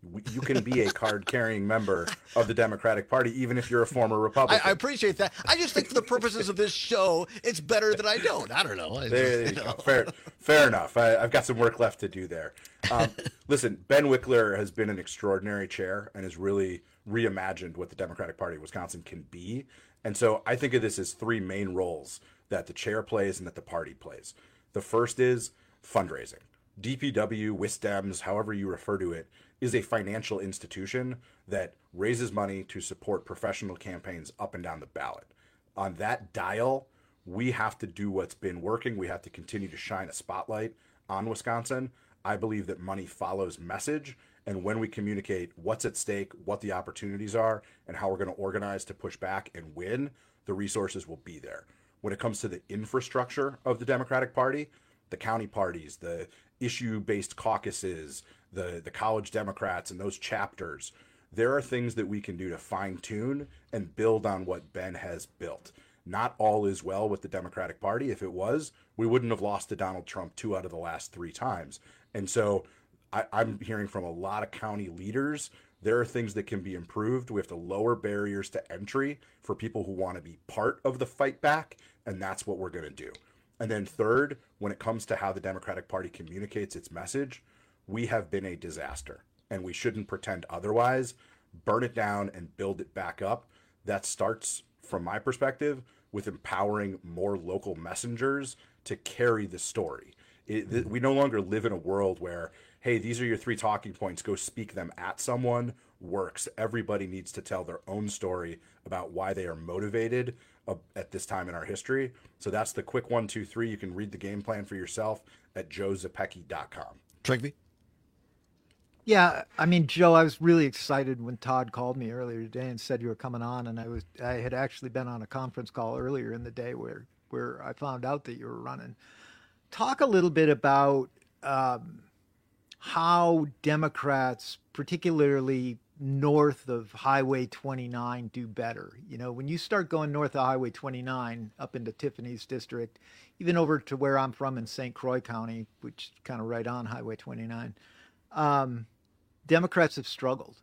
You can be a card-carrying member of the Democratic Party, even if you're a former Republican. I appreciate that. I just think for the purposes of this show, it's better that I don't. I don't know. There you go. Fair enough. I've got some work left to do there. Listen, Ben Wickler has been an extraordinary chair and has really reimagined what the Democratic Party of Wisconsin can be. And so I think of this as three main roles that the chair plays and that the party plays. The first is fundraising. DPW, WISDEMS, however you refer to it, is a financial institution that raises money to support professional campaigns up and down the ballot. On that dial, we have to do what's been working. We have to continue to shine a spotlight on Wisconsin. I believe that money follows message. And when we communicate what's at stake, what the opportunities are, and how we're going to organize to push back and win, the resources will be there. When it comes to the infrastructure of the Democratic Party, the county parties, the issue-based caucuses, the college Democrats and those chapters, there are things that we can do to fine-tune and build on what Ben has built. Not all is well with the Democratic Party. If it was, we wouldn't have lost to Donald Trump 2 out of the last 3 times. And so I'm hearing from a lot of county leaders, there are things that can be improved. We have to lower barriers to entry for people who want to be part of the fight back, and that's what we're going to do. And then third, when it comes to how the Democratic Party communicates its message, we have been a disaster, and we shouldn't pretend otherwise. Burn it down and build it back up. That starts, from my perspective, with empowering more local messengers to carry the story. We no longer live in a world where, hey, these are your 3 talking points, go speak them at someone, works. Everybody needs to tell their own story about why they are motivated at this time in our history. So that's the quick 1, 2, 3. You can read the game plan for yourself at joezapecki.com. Trigby? Yeah, I mean, Joe, I was really excited when Todd called me earlier today and said you were coming on, and I had actually been on a conference call earlier in the day where I found out that you were running. Talk a little bit about how Democrats, particularly north of Highway 29, do better. You know, when you start going north of Highway 29 up into Tiffany's district, even over to where I'm from in St. Croix County, which is kind of right on Highway 29, Democrats have struggled.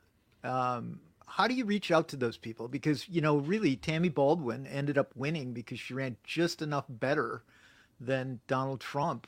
How do you reach out to those people? Because, you know, really, Tammy Baldwin ended up winning because she ran just enough better than Donald Trump,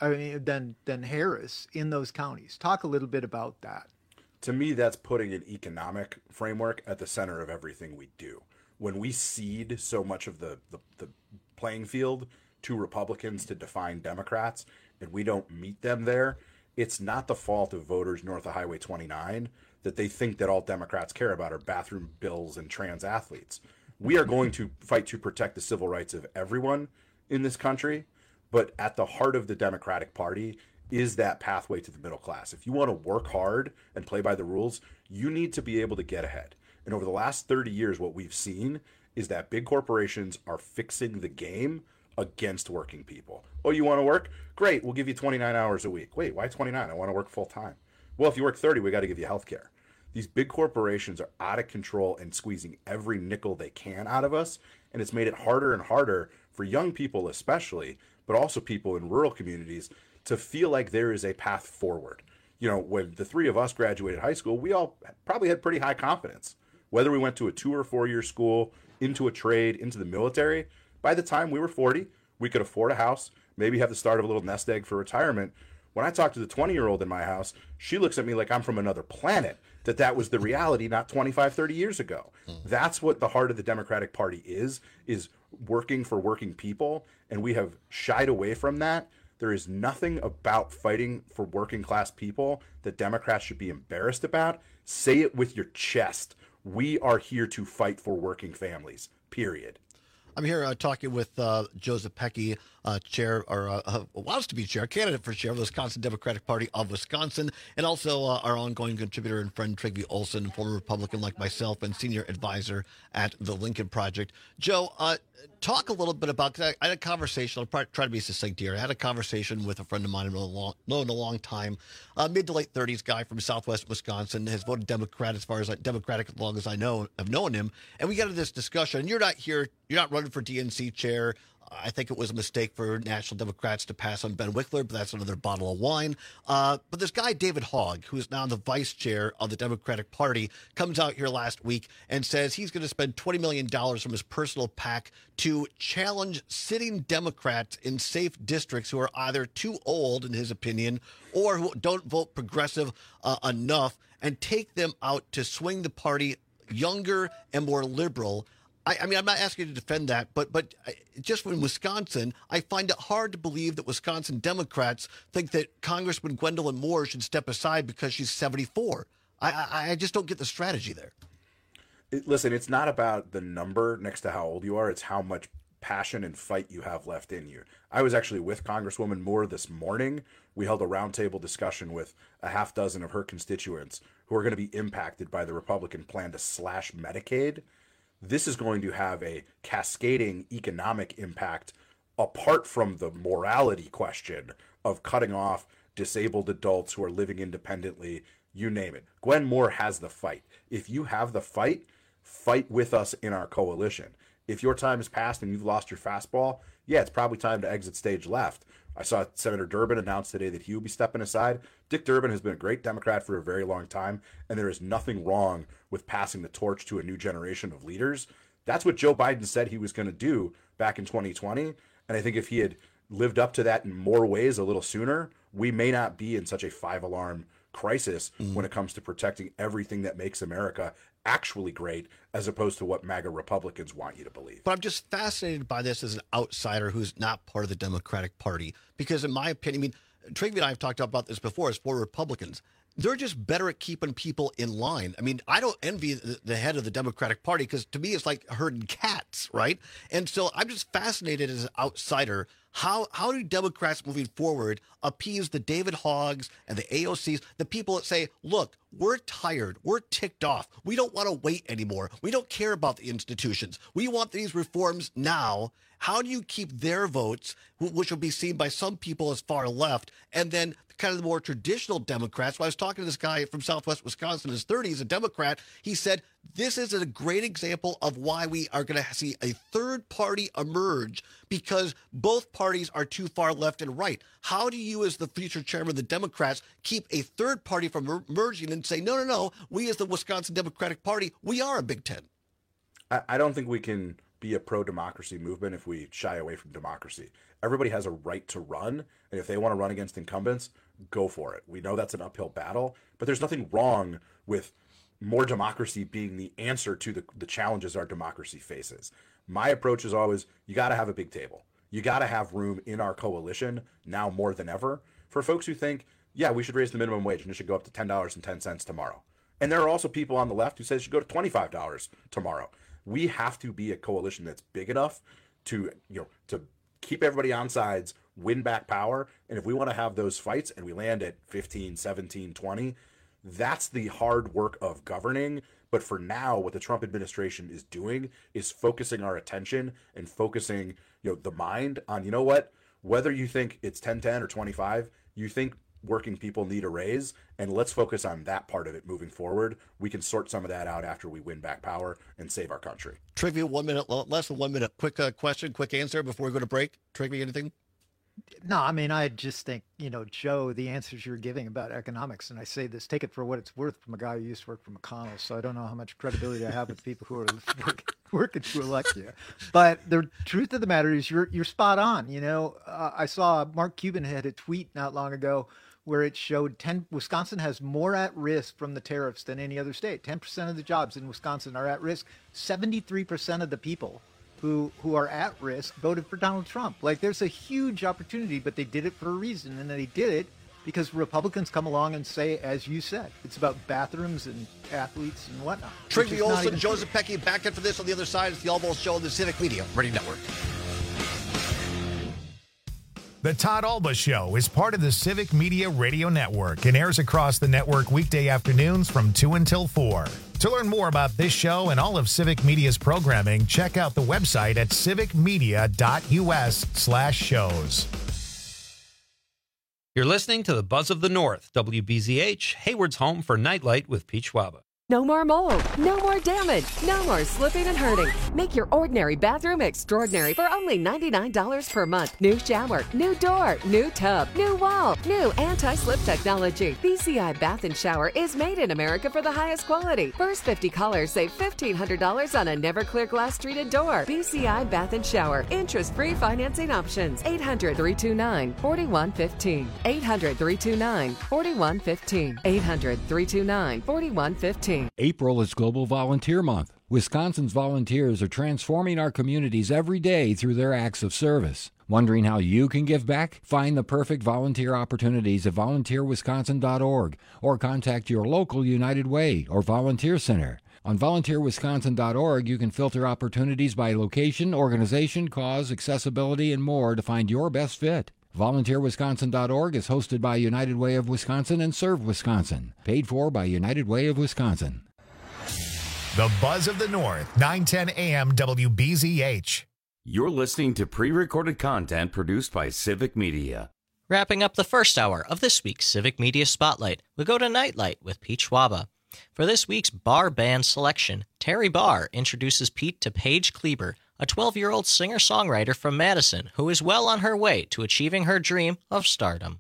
than Harris in those counties. Talk a little bit about that. To me, that's putting an economic framework at the center of everything we do. When we cede so much of the playing field to Republicans to define Democrats, and we don't meet them there, it's not the fault of voters north of Highway 29 that they think that all Democrats care about are bathroom bills and trans athletes. We are going to fight to protect the civil rights of everyone in this country, but at the heart of the Democratic Party is that pathway to the middle class. If you want to work hard and play by the rules, you need to be able to get ahead. And over the last 30 years, what we've seen is that big corporations are fixing the game against working people. Oh, you want to work? Great, we'll give you 29 hours a week. Wait, why 29? I want to work full time. Well, if you work 30, we got to give you health care. These big corporations are out of control and squeezing every nickel they can out of us, and it's made it harder and harder for young people especially, but also people in rural communities to feel like there is a path forward. You know, when the 3 of us graduated high school, we all probably had pretty high confidence. Whether we went to a 2 or 4 year school, into a trade, into the military, by the time we were 40, we could afford a house, maybe have the start of a little nest egg for retirement. When I talk to the 20-year-old in my house, she looks at me like I'm from another planet, that was the reality not 25, 30 years ago. That's what the heart of the Democratic Party is working for working people, and we have shied away from that. There is nothing about fighting for working class people that Democrats should be embarrassed about. Say it with your chest. We are here to fight for working families, period. I'm here talking with Joe Zepecki, chair, or wants to be chair, candidate for chair of the Wisconsin Democratic Party of Wisconsin, and also our ongoing contributor and friend Trygve Olsen, former Republican like myself and senior advisor at the Lincoln Project. Joe, talk a little bit about, I had a conversation, I'll try to be succinct here. I had a conversation with a friend of mine I've known a long time, mid to late 30s guy from Southwest Wisconsin, has voted Democrat as far as Democratic as long as I have known him, and we got into this discussion, and you're not running running for DNC chair. I think it was a mistake for National Democrats to pass on Ben Wickler, but that's another bottle of wine. But this guy, David Hogg, who is now the vice chair of the Democratic Party, comes out here last week and says he's going to spend $20 million from his personal PAC to challenge sitting Democrats in safe districts who are either too old, in his opinion, or who don't vote progressive enough, and take them out to swing the party younger and more liberal. I mean, I'm not asking you to defend that, but just in Wisconsin, I find it hard to believe that Wisconsin Democrats think that Congressman Gwendolyn Moore should step aside because she's 74. I just don't get the strategy there. Listen, it's not about the number next to how old you are. It's how much passion and fight you have left in you. I was actually with Congresswoman Moore this morning. We held a roundtable discussion with a half dozen of her constituents who are going to be impacted by the Republican plan to slash Medicaid. This is going to have a cascading economic impact apart from the morality question of cutting off disabled adults who are living independently, you name it. Gwen Moore has the fight. If you have the fight, fight with us in our coalition. If your time has passed and you've lost your fastball, yeah, it's probably time to exit stage left. I saw Senator Durbin announce today that he will be stepping aside. Dick Durbin has been a great Democrat for a very long time, and there is nothing wrong with passing the torch to a new generation of leaders. That's what Joe Biden said he was going to do back in 2020, and I think if he had lived up to that in more ways a little sooner, we may not be in such a five-alarm crisis when it comes to protecting everything that makes America actually great, as opposed to what MAGA Republicans want you to believe. But I'm just fascinated by this as an outsider who's not part of the Democratic Party, because in my opinion, I mean, Trigby and I have talked about this before as for Republicans. They're just better at keeping people in line. I mean, I don't envy the head of the Democratic Party, because to me, it's like herding cats, right? And so I'm just fascinated as an outsider. How do Democrats moving forward appease the David Hoggs and the AOCs, the people that say, look, we're tired, we're ticked off, we don't want to wait anymore, we don't care about the institutions, we want these reforms now. How do you keep their votes, which will be seen by some people as far left, and then kind of the more traditional Democrats? When I was talking to this guy from Southwest Wisconsin in his 30s, a Democrat, he said, this is a great example of why we are going to see a third party emerge, because both parties are too far left and right. How do you, as the future chairman of the Democrats, keep a third party from emerging and say, no, we as the Wisconsin Democratic Party, we are a Big Ten? I don't think we can be a pro-democracy movement if we shy away from democracy. Everybody has a right to run, and if they want to run against incumbents, go for it. We know that's an uphill battle, but there's nothing wrong with more democracy being the answer to the challenges our democracy faces. My approach is always, you got to have a big table. You got to have room in our coalition now more than ever for folks who think, yeah, we should raise the minimum wage and it should go up to $10.10 tomorrow. And there are also people on the left who say it should go to $25 tomorrow. We have to be a coalition that's big enough to keep everybody on sides, win back power. And if we want to have those fights and we land at 15, 17, 20, that's the hard work of governing. But for now, what the Trump administration is doing is focusing our attention and focusing, the mind on, whether you think it's 10-10 or 25, you think working people need a raise, and let's focus on that part of it moving forward. We can sort some of that out after we win back power and save our country. Trivia, 1 minute, less than 1 minute. Quick question, quick answer before we go to break. Trivia, anything? No, I mean, I just think, Joe, the answers you're giving about economics, and I say this, take it for what it's worth from a guy who used to work for McConnell, so I don't know how much credibility I have with people who are working to elect you. But the truth of the matter is you're spot on. I saw Mark Cuban had a tweet not long ago where it showed Wisconsin has more at risk from the tariffs than any other state. 10% of the jobs in Wisconsin are at risk. 73% of the people who are at risk voted for Donald Trump. Like, there's a huge opportunity, but they did it for a reason, and they did it because Republicans come along and say, as you said, it's about bathrooms and athletes and whatnot. Trigby Olson, Joseph Pecky, back after this on the other side. It's the Almost Show on the Civic Media Radio Network. The Todd Alba Show is part of the Civic Media Radio Network and airs across the network weekday afternoons from 2 until 4. To learn more about this show and all of Civic Media's programming, check out the website at civicmedia.us/shows. You're listening to the Buzz of the North, WBZH, Hayward's home for Nightlight with Pete Schwaba. No more mold, no more damage, no more slipping and hurting. Make your ordinary bathroom extraordinary for only $99 per month. New shower, new door, new tub, new wall, new anti-slip technology. BCI Bath and Shower is made in America for the highest quality. First 50 callers save $1,500 on a Never-Clear glass treated door. BCI Bath and Shower. Interest-free financing options. 800-329-4115. 800-329-4115. 800-329-4115. April is Global Volunteer Month. Wisconsin's volunteers are transforming our communities every day through their acts of service. Wondering how you can give back? Find the perfect volunteer opportunities at volunteerwisconsin.org or contact your local United Way or volunteer center. On volunteerwisconsin.org, you can filter opportunities by location, organization, cause, accessibility, and more to find your best fit. VolunteerWisconsin.org is hosted by United Way of Wisconsin and Serve Wisconsin. Paid for by United Way of Wisconsin. The Buzz of the North, 910 AM WBZH. You're listening to pre-recorded content produced by Civic Media. Wrapping up the first hour of this week's Civic Media Spotlight, we go to Nightlight with Pete Schwaba. For this week's bar band selection, Terry Barr introduces Pete to Paige Kleber, a 12-year-old singer-songwriter from Madison who is well on her way to achieving her dream of stardom.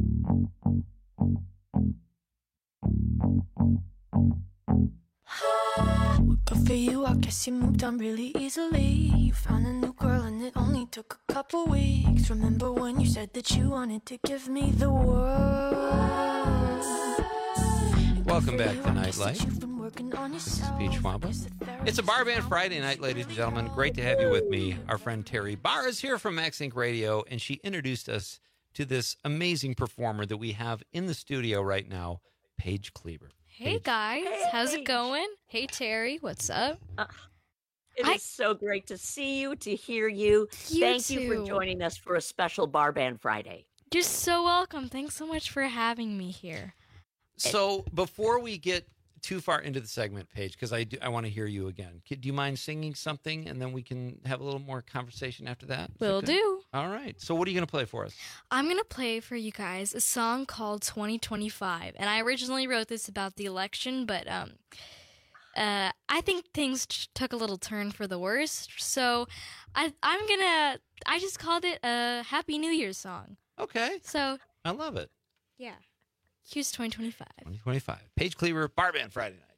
Good for you, I guess you moved on really easily. You found a new girl and it only took a couple weeks. Remember when you said that you wanted to give me the world? Welcome back to Nightlight. This is Pete Schwaba. It's a Bar Band Friday night, ladies and gentlemen. Great to have you with me. Our friend Terry Barr is here from Max Inc. Radio, and she introduced us to this amazing performer that we have in the studio right now, Paige Kleber. Hey, guys. How's it going? Hey, Terry. What's up? It is so great to see you, to hear you. Thank you for joining us for a special Bar Band Friday. You're so welcome. Thanks so much for having me here. So before we get too far into the segment, Paige, because I want to hear you again. Do you mind singing something, and then we can have a little more conversation after that? Will do. All right. So what are you going to play for us? I'm going to play for you guys a song called 2025. And I originally wrote this about the election, but I think things took a little turn for the worse. So I just called it a Happy New Year song. Okay. So I love it. Yeah. Here's 2025. 2025. Paige Kleber, Bar Band Friday night.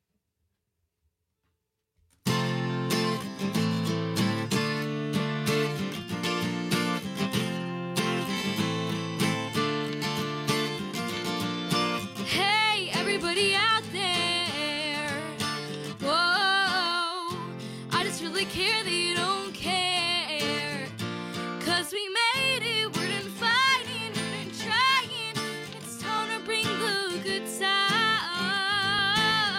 Hey, everybody out there. Whoa. I just really care that you don't care. 'Cause we made it. We're done fighting. We're done trying. It's time to bring the good side.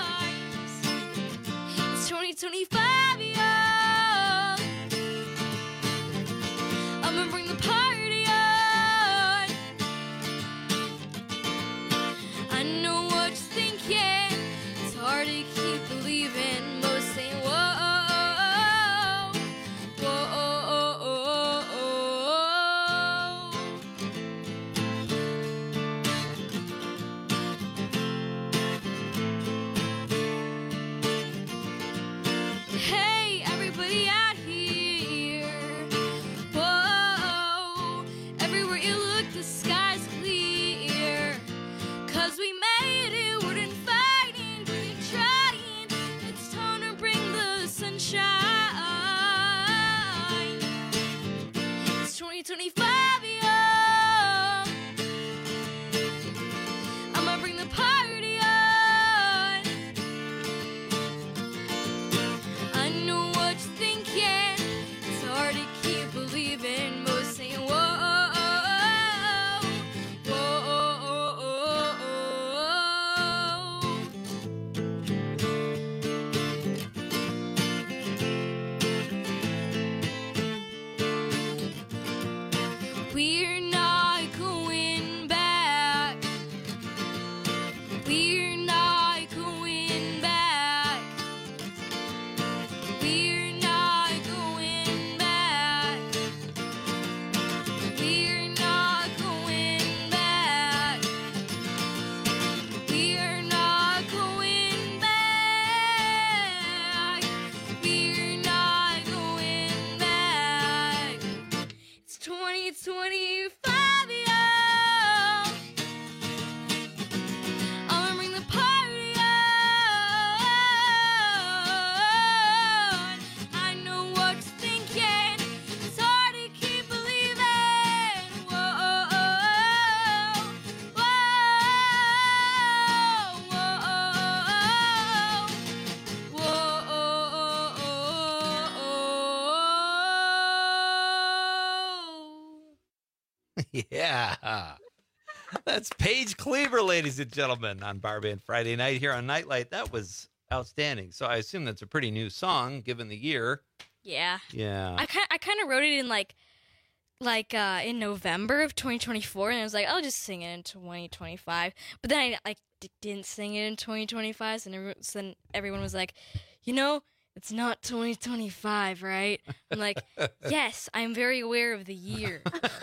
Yeah. That's Paige Cleaver, ladies and gentlemen, on Bar Band Friday night here on Nightlight. That was outstanding. So I assume that's a pretty new song, given the year. Yeah. Yeah. I kind of wrote it in in November of 2024, and I was like, I'll just sing it in 2025. But then I didn't sing it in 2025, so then everyone was like, it's not 2025, right? I'm like, yes, I'm very aware of the year.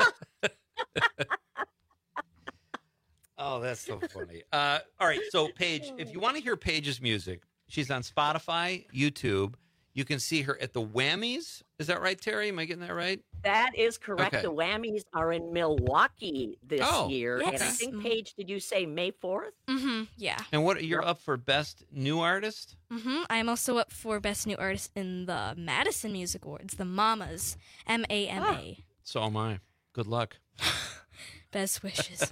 Oh, that's so funny. All right, so Paige, if you want to hear Paige's music, she's on Spotify, YouTube. You can see her at the Whammies. Is that right, Terry? Am I getting that right? That is correct. Okay. The Whammies are in Milwaukee this year. Yes. And I think, Paige, did you say May 4th? Mm-hmm, yeah. And you're up for Best New Artist? Mm-hmm. I'm also up for Best New Artist in the Madison Music Awards, the Mamas, MAMA. So am I. Good luck. Best wishes.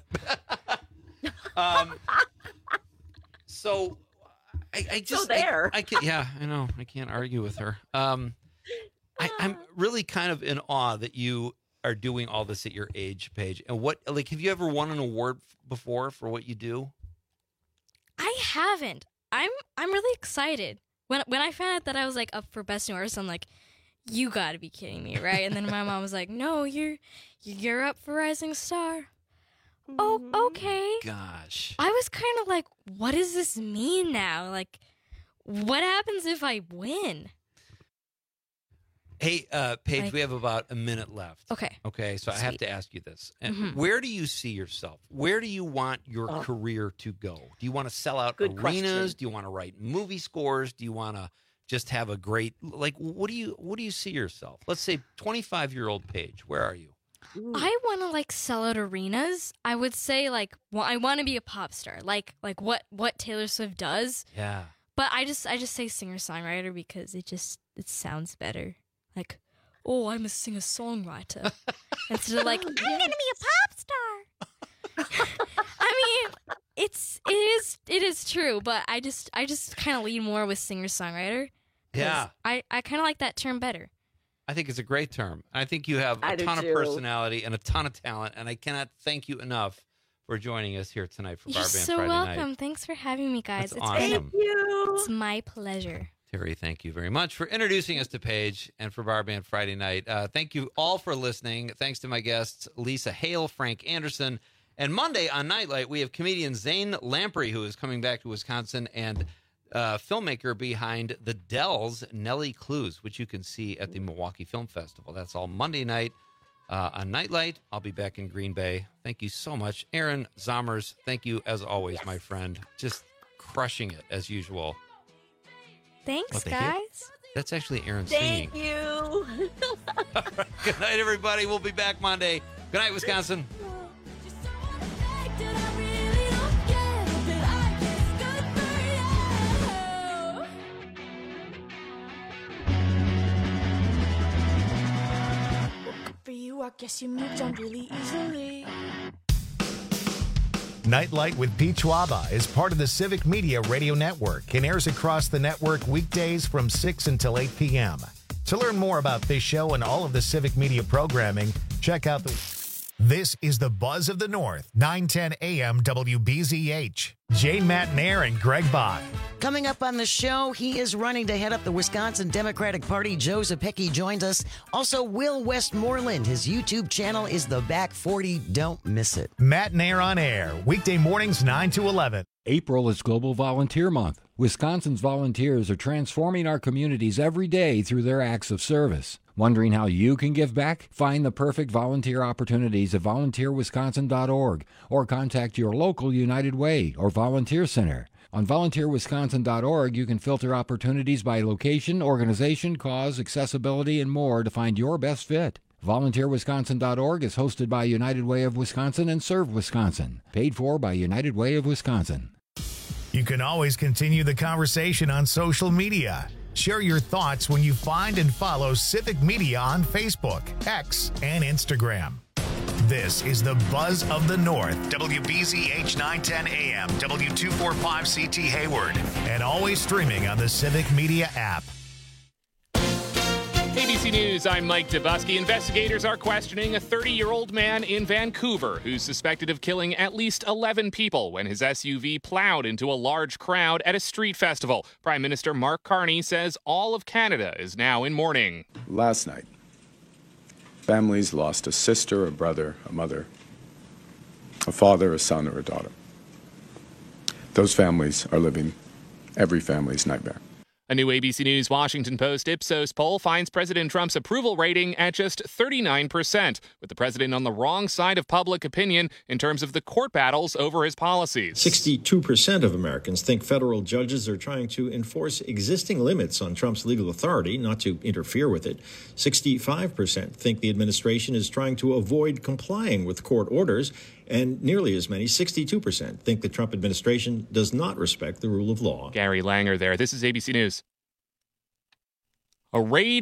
So I just there. I can't, yeah, I know. I can't argue with her. I'm really kind of in awe that you are doing all this at your age, Paige. And have you ever won an award before for what you do? I haven't. I'm really excited. When I found out that I was up for Best New Artist, I'm like, you got to be kidding me, right? And then my mom was like, no, you're up for Rising Star. Oh, okay. Gosh. I was kind of like, what does this mean now? What happens if I win? Hey, Paige, we have about a minute left. Okay. Okay, so I have to ask you this. Mm-hmm. Where do you see yourself? Where do you want your career to go? Do you want to sell out arenas? Question. Do you want to write movie scores? Do you want to just have a great, what do you see yourself? Let's say 25-year-old Paige, where are you? I want to sell out arenas. I would say I want to be a pop star, like what Taylor Swift does. Yeah. But I just say singer-songwriter because it sounds better. I'm a singer-songwriter instead of I'm gonna be a pop star. I mean, it is true, but I just kind of lean more with singer-songwriter. Yeah. I kind of like that term better. I think it's a great term. I think you have a ton of personality and a ton of talent, and I cannot thank you enough for joining us here tonight for Bar Band You're so Friday welcome. night. Thanks for having me, guys. That's awesome. Thank you. It's my pleasure. Terry, thank you very much for introducing us to Paige and for Bar Band Friday night. Thank you all for listening. Thanks to my guests, Lisa Hale, Frank Anderson. And Monday on Nightlight, we have comedian Zane Lamprey, who is coming back to Wisconsin, and filmmaker behind The Dells, Nellie Clues, which you can see at the Milwaukee Film Festival. That's all Monday night on Nightlight. I'll be back in Green Bay. Thank you so much. Aaron Zommers, thank you as always, my friend. Just crushing it as usual. Thanks, guys. That's actually Aaron singing. Thank you. All right, good night, everybody. We'll be back Monday. Good night, Wisconsin. For you, I guess you moved on really easily. Nightlight with Pete Schwaba is part of the Civic Media Radio Network and airs across the network weekdays from 6 until 8 p.m. To learn more about this show and all of the Civic Media programming, check out This is the Buzz of the North, 910 a.m. WBZH. Jane Matnair and Greg Bach. Coming up on the show, he is running to head up the Wisconsin Democratic Party. Joe Zepecki joins us. Also, Will Westmoreland. His YouTube channel is The Back 40. Don't miss it. Matnair on air, weekday mornings 9 to 11. April is Global Volunteer Month. Wisconsin's volunteers are transforming our communities every day through their acts of service. Wondering how you can give back? Find the perfect volunteer opportunities at volunteerwisconsin.org or contact your local United Way or Volunteer Center. On volunteerwisconsin.org, you can filter opportunities by location, organization, cause, accessibility, and more to find your best fit. VolunteerWisconsin.org is hosted by United Way of Wisconsin and Serve Wisconsin. Paid for by United Way of Wisconsin. You can always continue the conversation on social media. Share your thoughts when you find and follow Civic Media on Facebook, X, and Instagram. This is the Buzz of the North, WBZH 910 AM, W245CT Hayward, and always streaming on the Civic Media app. ABC News, I'm Mike Dubusky. Investigators are questioning a 30-year-old man in Vancouver who's suspected of killing at least 11 people when his SUV plowed into a large crowd at a street festival. Prime Minister Mark Carney says all of Canada is now in mourning. Last night, families lost a sister, a brother, a mother, a father, a son, or a daughter. Those families are living every family's nightmare. A new ABC News Washington Post Ipsos poll finds President Trump's approval rating at just 39%, with the president on the wrong side of public opinion in terms of the court battles over his policies. 62% of Americans think federal judges are trying to enforce existing limits on Trump's legal authority, not to interfere with it. 65% think the administration is trying to avoid complying with court orders, and nearly as many, 62%, think the Trump administration does not respect the rule of law. Gary Langer there. This is ABC News. A raid